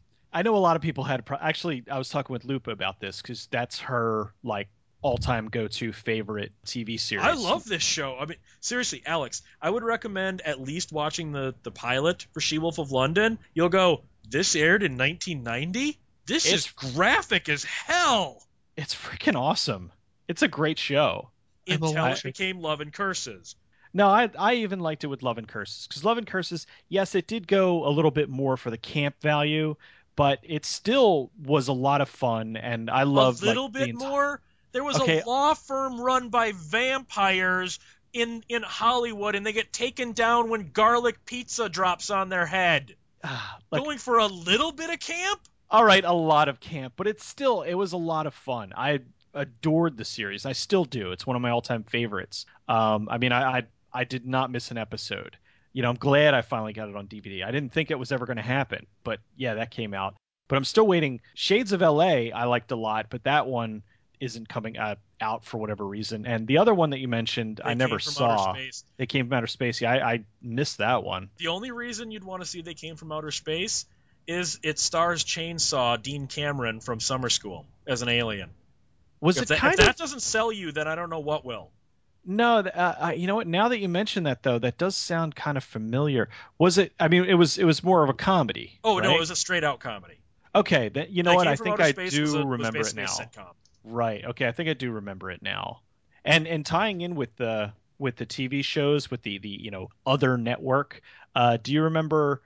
a lot of people had actually I was talking with Lupa about this because that's her like all-time go-to favorite TV series. I love this show. I mean, seriously, Alex, I would recommend at least watching the pilot for She-Wolf of London. You'll go, this aired in 1990? This is graphic as hell. It's freaking awesome. It's a great show. Until it became Love and Curses. No, I even liked it with Love and Curses because Love and Curses, yes, it did go a little bit more for the camp value, but it still was a lot of fun, and I loved a little bit more. There was a law firm run by vampires in Hollywood, and they get taken down when garlic pizza drops on their head. Going for a little bit of camp? All right, a lot of camp, but it was a lot of fun. I adored the series. I still do. It's one of my all-time favorites. I mean, I did not miss an episode. You know, I'm glad I finally got it on DVD. I didn't think it was ever going to happen, but yeah, that came out. But I'm still waiting. Shades of LA I liked a lot, but that one isn't coming out for whatever reason. And the other one that you mentioned, I never saw. They Came from Outer Space. Yeah, I missed that one. The only reason you'd want to see They Came from Outer Space is it stars Chainsaw Dean Cameron from Summer School as an alien. If that doesn't sell you, then I don't know what will. No, you know what? Now that you mention that, though, that does sound kind of familiar. Was it? I mean, it was more of a comedy. Oh, right? No, it was a straight out comedy. Okay, you know what? I think I do remember it now. Sitcom. Right. Okay, I think I do remember it now. And tying in with the TV shows with the other network, do you remember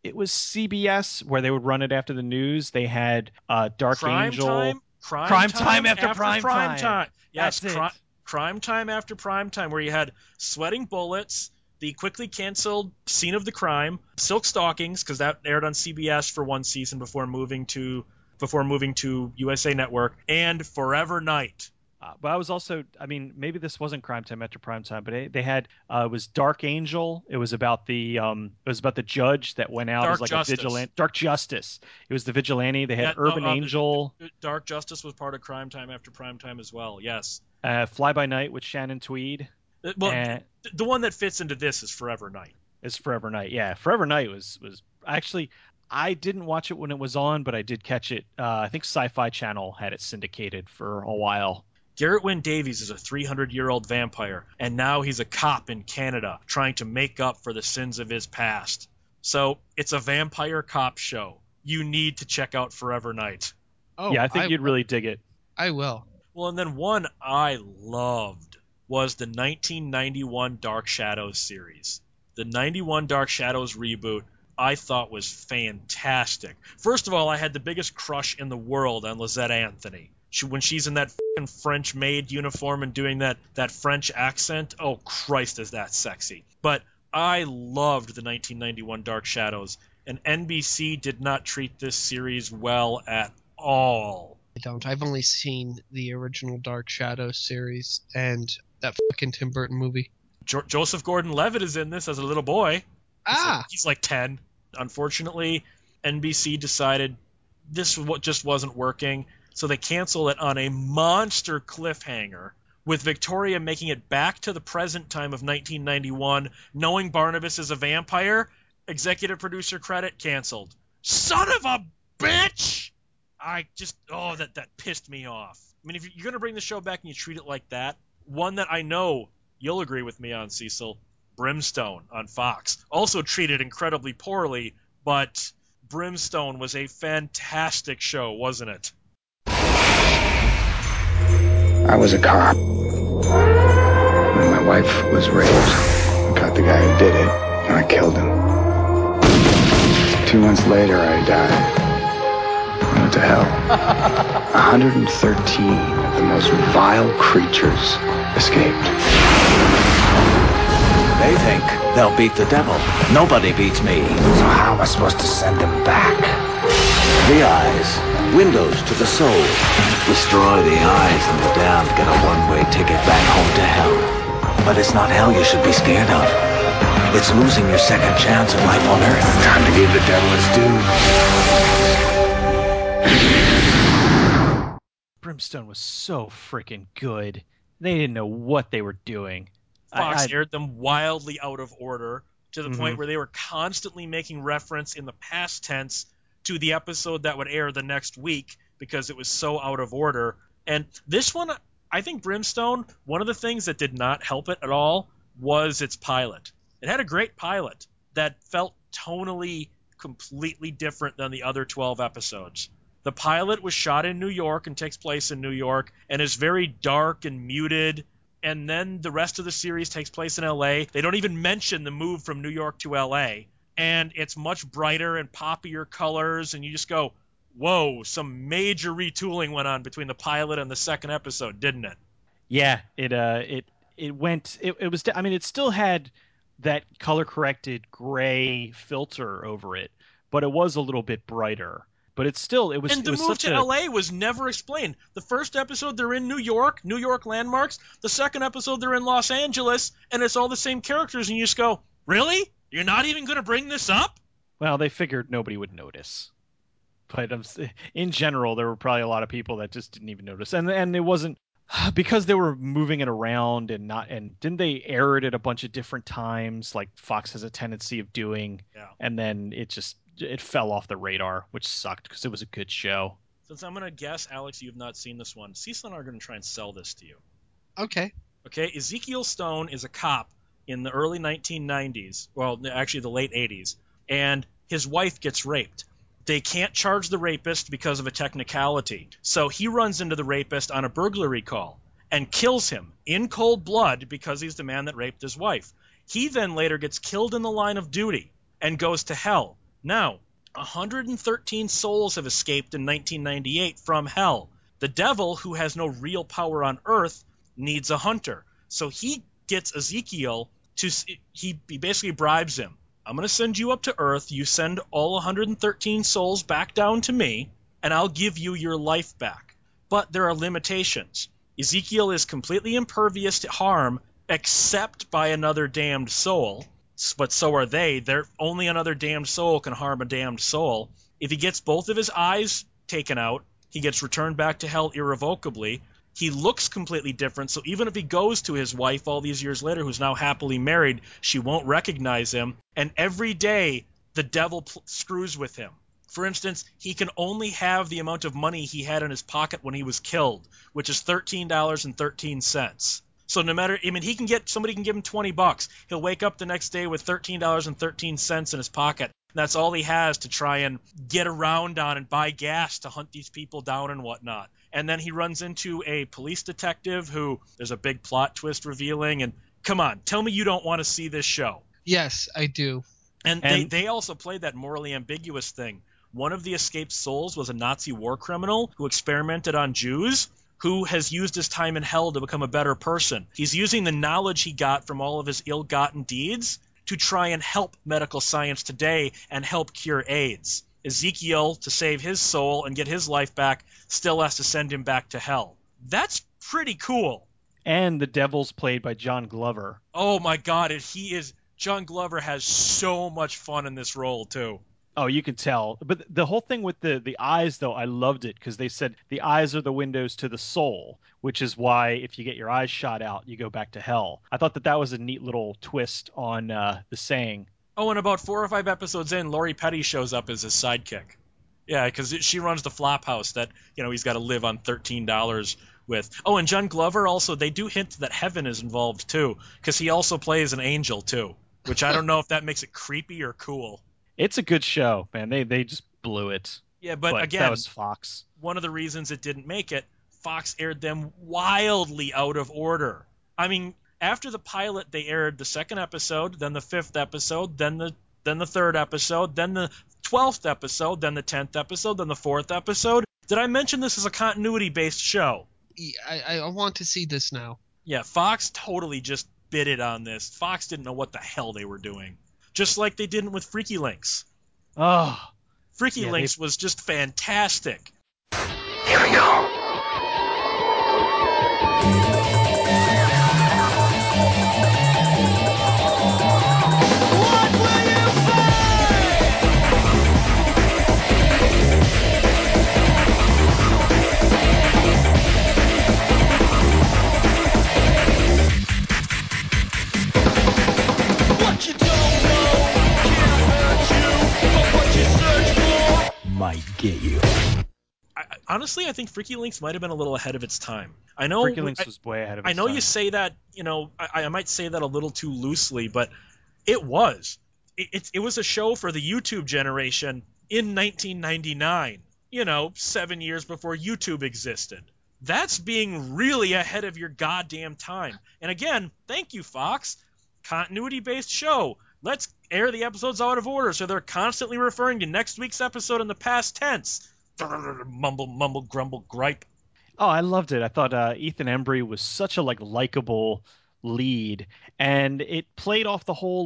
it was CBS where they would run it after the news. They had Dark Angel. Crime time after after prime time. Yes, That's it. crime time after prime time, where you had Sweating Bullets, the quickly canceled Scene of the Crime, Silk Stockings, because that aired on CBS for one season before moving to USA Network, and Forever Night. But I was also, I mean, maybe this wasn't Crime Time after Prime Time, but they had it was Dark Angel. It was about the judge that went out Dark as like Justice. a vigilante. Dark Justice. It was the vigilante. They had Yeah, Urban Angel. Dark Justice was part of Crime Time after Prime Time as well. Yes. Fly by Night with Shannon Tweed. Well, the one that fits into this is Forever Night. It's Forever Night. Yeah, Forever Night was actually. I didn't watch it when it was on, but I did catch it. I think Sci-Fi Channel had it syndicated for a while. Garrett Wynn Davies is a 300-year-old vampire, and now he's a cop in Canada trying to make up for the sins of his past. So it's a vampire cop show. You need to check out Forever Night. Oh, yeah, I think you'd really dig it. I will. Well, and then one I loved was the 1991 Dark Shadows series. The 91 Dark Shadows reboot I thought was fantastic. First of all, I had the biggest crush in the world on Lizette Anthony. When she's in that fucking French maid uniform and doing that French accent, oh Christ, is that sexy. But I loved the 1991 Dark Shadows, and NBC did not treat this series well at all. I don't. I've only seen the original Dark Shadows series and that fucking Tim Burton movie. Joseph Gordon-Levitt is in this as a little boy. He's like 10. Unfortunately, NBC decided this just wasn't working, so they canceled it on a monster cliffhanger, with Victoria making it back to the present time of 1991, knowing Barnabas is a vampire. Executive producer credit canceled. Son of a bitch! That pissed me off. I mean, if you're going to bring the show back and you treat it like that, one that I know you'll agree with me on, Cecil, Brimstone on Fox, also treated incredibly poorly, but Brimstone was a fantastic show, wasn't it? I was a cop. When my wife was raped, I caught the guy who did it, and I killed him. 2 months later, I died. I went to hell. 113 of the most vile creatures escaped. They think they'll beat the devil. Nobody beats me. So how am I supposed to send them back? The eyes, windows to the soul. Destroy the eyes and the damned get a one-way ticket back home to hell. But it's not hell you should be scared of. It's losing your second chance at life on Earth. Time to give the devil his due. Brimstone was so freaking good. They didn't know what they were doing. Fox aired them wildly out of order to the point where they were constantly making reference in the past tense to the episode that would air the next week because it was so out of order. And this one, I think Brimstone, one of the things that did not help it at all was its pilot. It had a great pilot that felt tonally completely different than the other 12 episodes. The pilot was shot in New York and takes place in New York and is very dark and muted. And then the rest of the series takes place in L.A. They don't even mention the move from New York to L.A. And it's much brighter and poppier colors, and you just go, whoa, some major retooling went on between the pilot and the second episode, didn't it? Yeah, it was, I mean, it still had that color-corrected gray filter over it, but it was a little bit brighter. But it's still, it was. And the move to LA was never explained. The first episode, they're in New York landmarks. The second episode, they're in Los Angeles, and it's all the same characters. And you just go, really? You're not even going to bring this up? Well, they figured nobody would notice. But in general, there were probably a lot of people that just didn't even notice. And it wasn't because they were moving it around and didn't they air it at a bunch of different times like Fox has a tendency of doing? Yeah. And then it fell off the radar, which sucked because it was a good show. Since I'm going to guess, Alex, you've not seen this one, Cecil and I are going to try and sell this to you. Okay. Ezekiel Stone is a cop in the early 1990s, well, actually the late 80s, and his wife gets raped. They can't charge the rapist because of a technicality, so he runs into the rapist on a burglary call and kills him in cold blood because he's the man that raped his wife. He then later gets killed in the line of duty and goes to hell. Now, 113 souls have escaped in 1998 from hell. The devil, who has no real power on Earth, needs a hunter. So he gets Ezekiel he basically bribes him. I'm going to send you up to Earth. You send all 113 souls back down to me, and I'll give you your life back. But there are limitations. Ezekiel is completely impervious to harm except by another damned soul. But so are they. Only another damned soul can harm a damned soul. If he gets both of his eyes taken out, he gets returned back to hell irrevocably. He looks completely different, so even if he goes to his wife all these years later, who's now happily married, she won't recognize him. And every day, the devil screws with him. For instance, he can only have the amount of money he had in his pocket when he was killed, which is $13.13. So no matter, somebody can give him $20. He'll wake up the next day with $13.13 in his pocket. That's all he has to try and get around on and buy gas to hunt these people down and whatnot. And then he runs into a police detective who there's a big plot twist revealing. And come on, tell me you don't want to see this show. Yes, I do. And they also played that morally ambiguous thing. One of the escaped souls was a Nazi war criminal who experimented on Jews, who has used his time in hell to become a better person. He's using the knowledge he got from all of his ill-gotten deeds to try and help medical science today and help cure AIDS. Ezekiel, to save his soul and get his life back, still has to send him back to hell. That's pretty cool. And the devil's played by John Glover. Oh my God, John Glover has so much fun in this role too. Oh, you can tell. But the whole thing with the eyes, though, I loved it because they said the eyes are the windows to the soul, which is why if you get your eyes shot out, you go back to hell. I thought that was a neat little twist on the saying. Oh, and about 4 or 5 episodes in, Lori Petty shows up as his sidekick. Yeah, because she runs the flop house that, he's got to live on $13 with. Oh, and John Glover also, they do hint that heaven is involved too, because he also plays an angel too, which I don't know if that makes it creepy or cool. It's a good show, man. They just blew it. Yeah, but again, that was Fox. One of the reasons it didn't make it, Fox aired them wildly out of order. I mean, after the pilot, they aired the 2nd episode, then the 5th episode, then the 3rd episode, then the 12th episode, then the 10th episode, then the 4th episode. Did I mention this is a continuity-based show? I want to see this now. Yeah, Fox totally just bid it on this. Fox didn't know what the hell they were doing. Just like they didn't with Freaky Links. Oh. Freaky Links was just fantastic. Here we go. Might get you. Honestly, I think Freaky Links might have been a little ahead of its time. I know Freaky Links was way ahead of its time. I know you say that, I might say that a little too loosely, but it was. It was a show for the YouTube generation in 1999, 7 years before YouTube existed. That's being really ahead of your goddamn time. And again, thank you, Fox. Continuity-based show. Let's air the episodes out of order so they're constantly referring to next week's episode in the past tense. Mumble, mumble, grumble, gripe. Oh, I loved it. I thought Ethan Embry was such a likable lead, and it played off the whole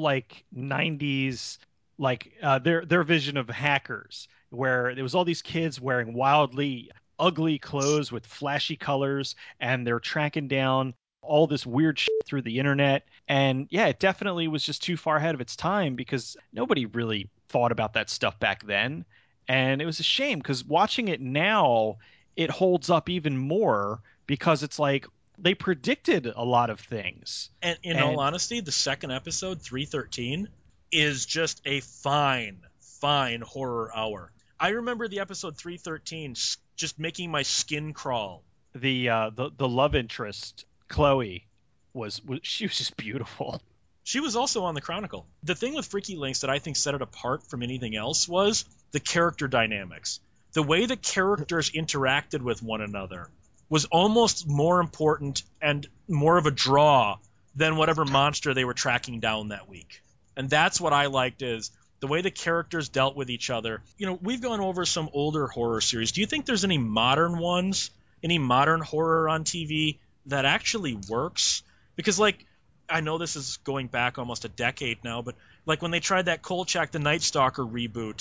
90s their vision of hackers, where there was all these kids wearing wildly ugly clothes with flashy colors, and they're tracking down all this weird shit through the internet. And yeah, it definitely was just too far ahead of its time because nobody really thought about that stuff back then. And it was a shame because watching it now, it holds up even more because it's like they predicted a lot of things. And in all honesty, the 2nd episode, 313, is just a fine horror hour. I remember the episode 313 just making my skin crawl. The love interest, Chloe, she was just beautiful. She was also on the Chronicle. The thing with Freaky Links that I think set it apart from anything else was the character dynamics. The way the characters interacted with one another was almost more important and more of a draw than whatever monster they were tracking down that week. And that's what I liked is the way the characters dealt with each other. We've gone over some older horror series. Do you think there's any modern ones, any modern horror on TV that actually works? Because, I know this is going back almost a decade now, but when they tried that Kolchak the Night Stalker reboot,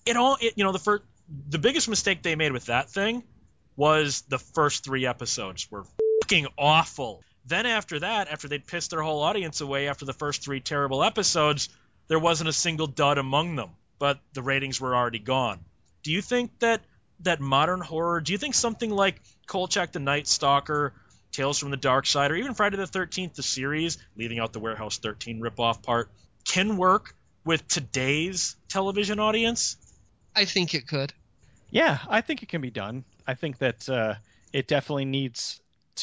the biggest mistake they made with that thing was the first 3 episodes were fucking awful. Then after that, after they'd pissed their whole audience away after the first 3 terrible episodes, there wasn't a single dud among them, but the ratings were already gone. Do you think that modern horror, do you think something like Kolchak the Night Stalker, Tales from the Dark Side, or even Friday the 13th, the series, leaving out the Warehouse 13 ripoff part, can work with today's television audience? I think it could. Yeah, I think it can be done. I think that it definitely needs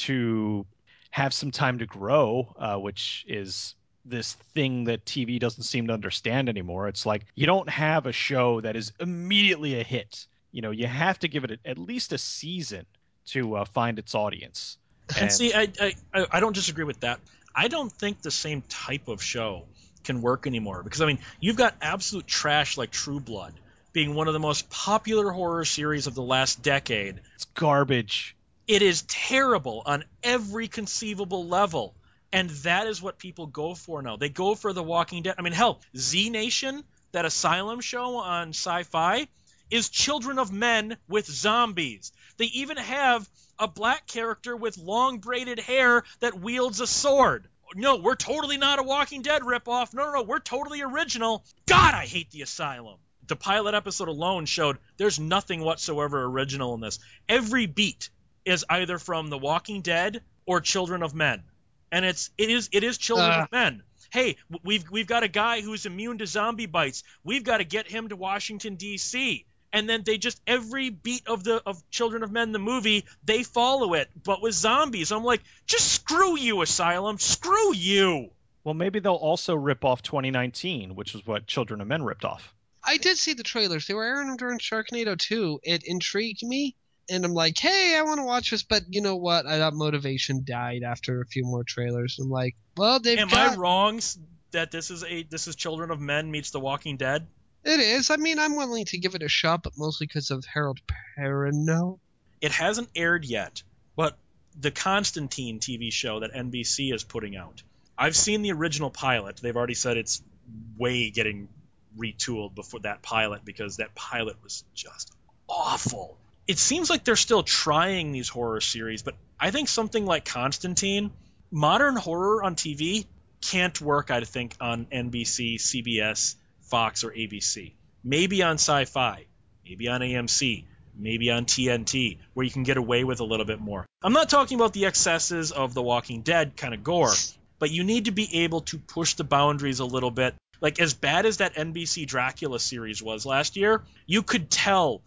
to have some time to grow, which is this thing that TV doesn't seem to understand anymore. It's like you don't have a show that is immediately a hit. You have to give it at least a season to find its audience. And see, I don't disagree with that. I don't think the same type of show can work anymore because, you've got absolute trash like True Blood being one of the most popular horror series of the last decade. It's garbage. It is terrible on every conceivable level. And that is what people go for now. They go for The Walking Dead. Hell, Z Nation, that Asylum show on Sci-Fi, is children of men with zombies. They even have a black character with long braided hair that wields a sword. No, we're totally not a Walking Dead ripoff. No, we're totally original. God, I hate the Asylum. The pilot episode alone showed there's nothing whatsoever original in this. Every beat is either from The Walking Dead or Children of Men. And it is Children of Men. Hey, we've got a guy who's immune to zombie bites. We've got to get him to Washington, D.C. And then they just, every beat of Children of Men, the movie, they follow it, but with zombies. I'm like, just screw you, Asylum. Screw you. Well, maybe they'll also rip off 2019, which is what Children of Men ripped off. I did see the trailers. They were airing them during Sharknado 2. It intrigued me. And I'm like, hey, I want to watch this. But you know what? That motivation died after a few more trailers. I'm like, well, Am I wrong that this is Children of Men meets The Walking Dead? It is. I'm willing to give it a shot, but mostly because of Harold Perrineau. It hasn't aired yet, but the Constantine TV show that NBC is putting out, I've seen the original pilot. They've already said it's way getting retooled before that pilot because that pilot was just awful. It seems like they're still trying these horror series, but I think something like Constantine, modern horror on TV, can't work, I think, on NBC, CBS, Fox, or ABC. Maybe on Sci-Fi, maybe on AMC, maybe on TNT, where you can get away with a little bit more. I'm not talking about the excesses of The Walking Dead kind of gore, but you need to be able to push the boundaries a little bit. Like, as bad as that NBC Dracula series was last year, you could tell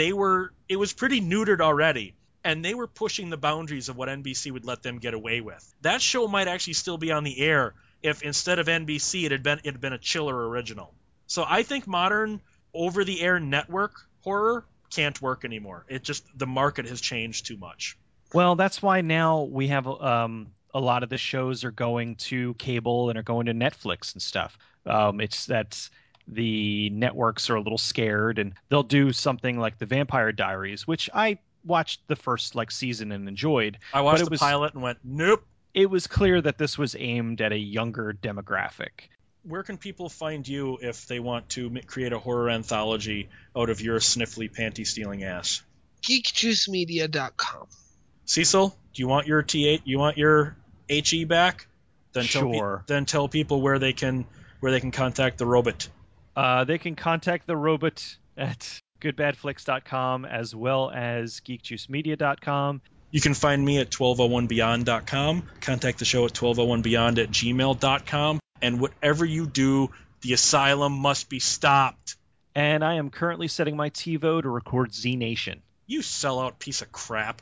it was pretty neutered already, and they were pushing the boundaries of what NBC would let them get away with. That show might actually still be on the air if instead of NBC it had been a Chiller original. So I think modern over-the-air network horror can't work anymore. The market has changed too much. Well, that's why now we have a lot of the shows are going to cable and are going to Netflix and stuff. It's that the networks are a little scared, and they'll do something like the Vampire Diaries, which I watched the first season and enjoyed. I watched the pilot and went, nope. It was clear that this was aimed at a younger demographic. Where can people find you if they want to create a horror anthology out of your sniffly panty-stealing ass? GeekJuiceMedia.com. Cecil, do you want your T8? You want your HE back? Then sure. Tell people where they can contact the robot. They can contact the robot at goodbadflix.com as well as geekjuicemedia.com. You can find me at 1201beyond.com. Contact the show at 1201beyond@gmail.com. And whatever you do, the Asylum must be stopped. And I am currently setting my TiVo to record Z Nation. You sellout piece of crap.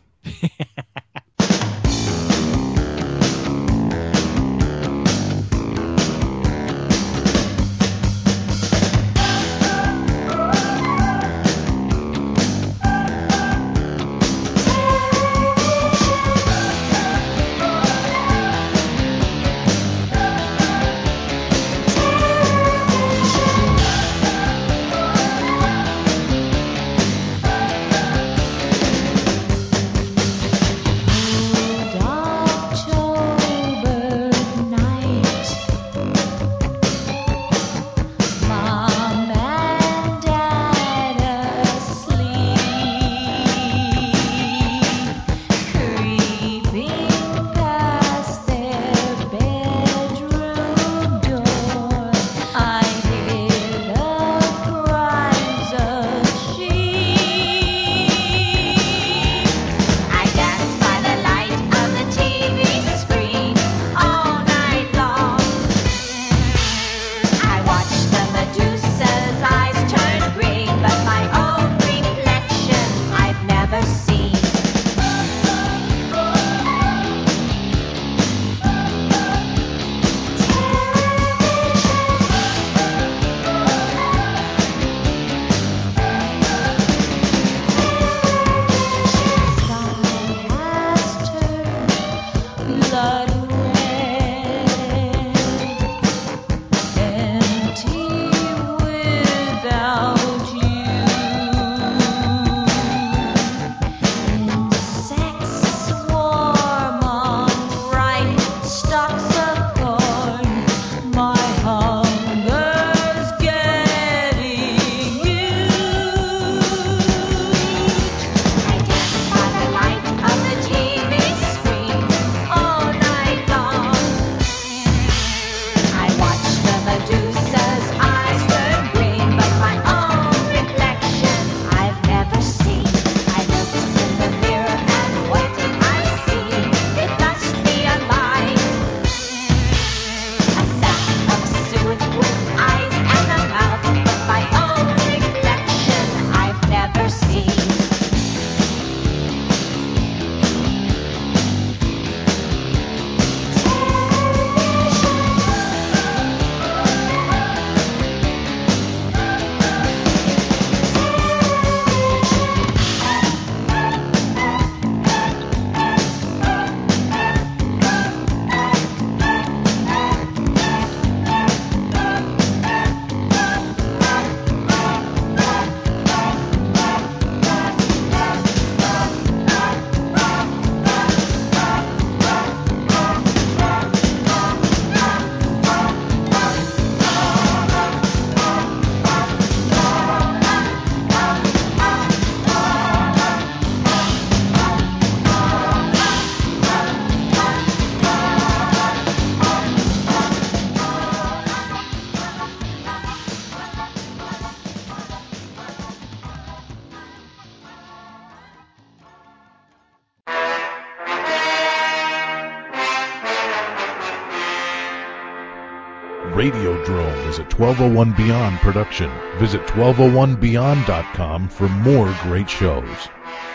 Radiodrome is a 1201 Beyond production. Visit 1201beyond.com for more great shows.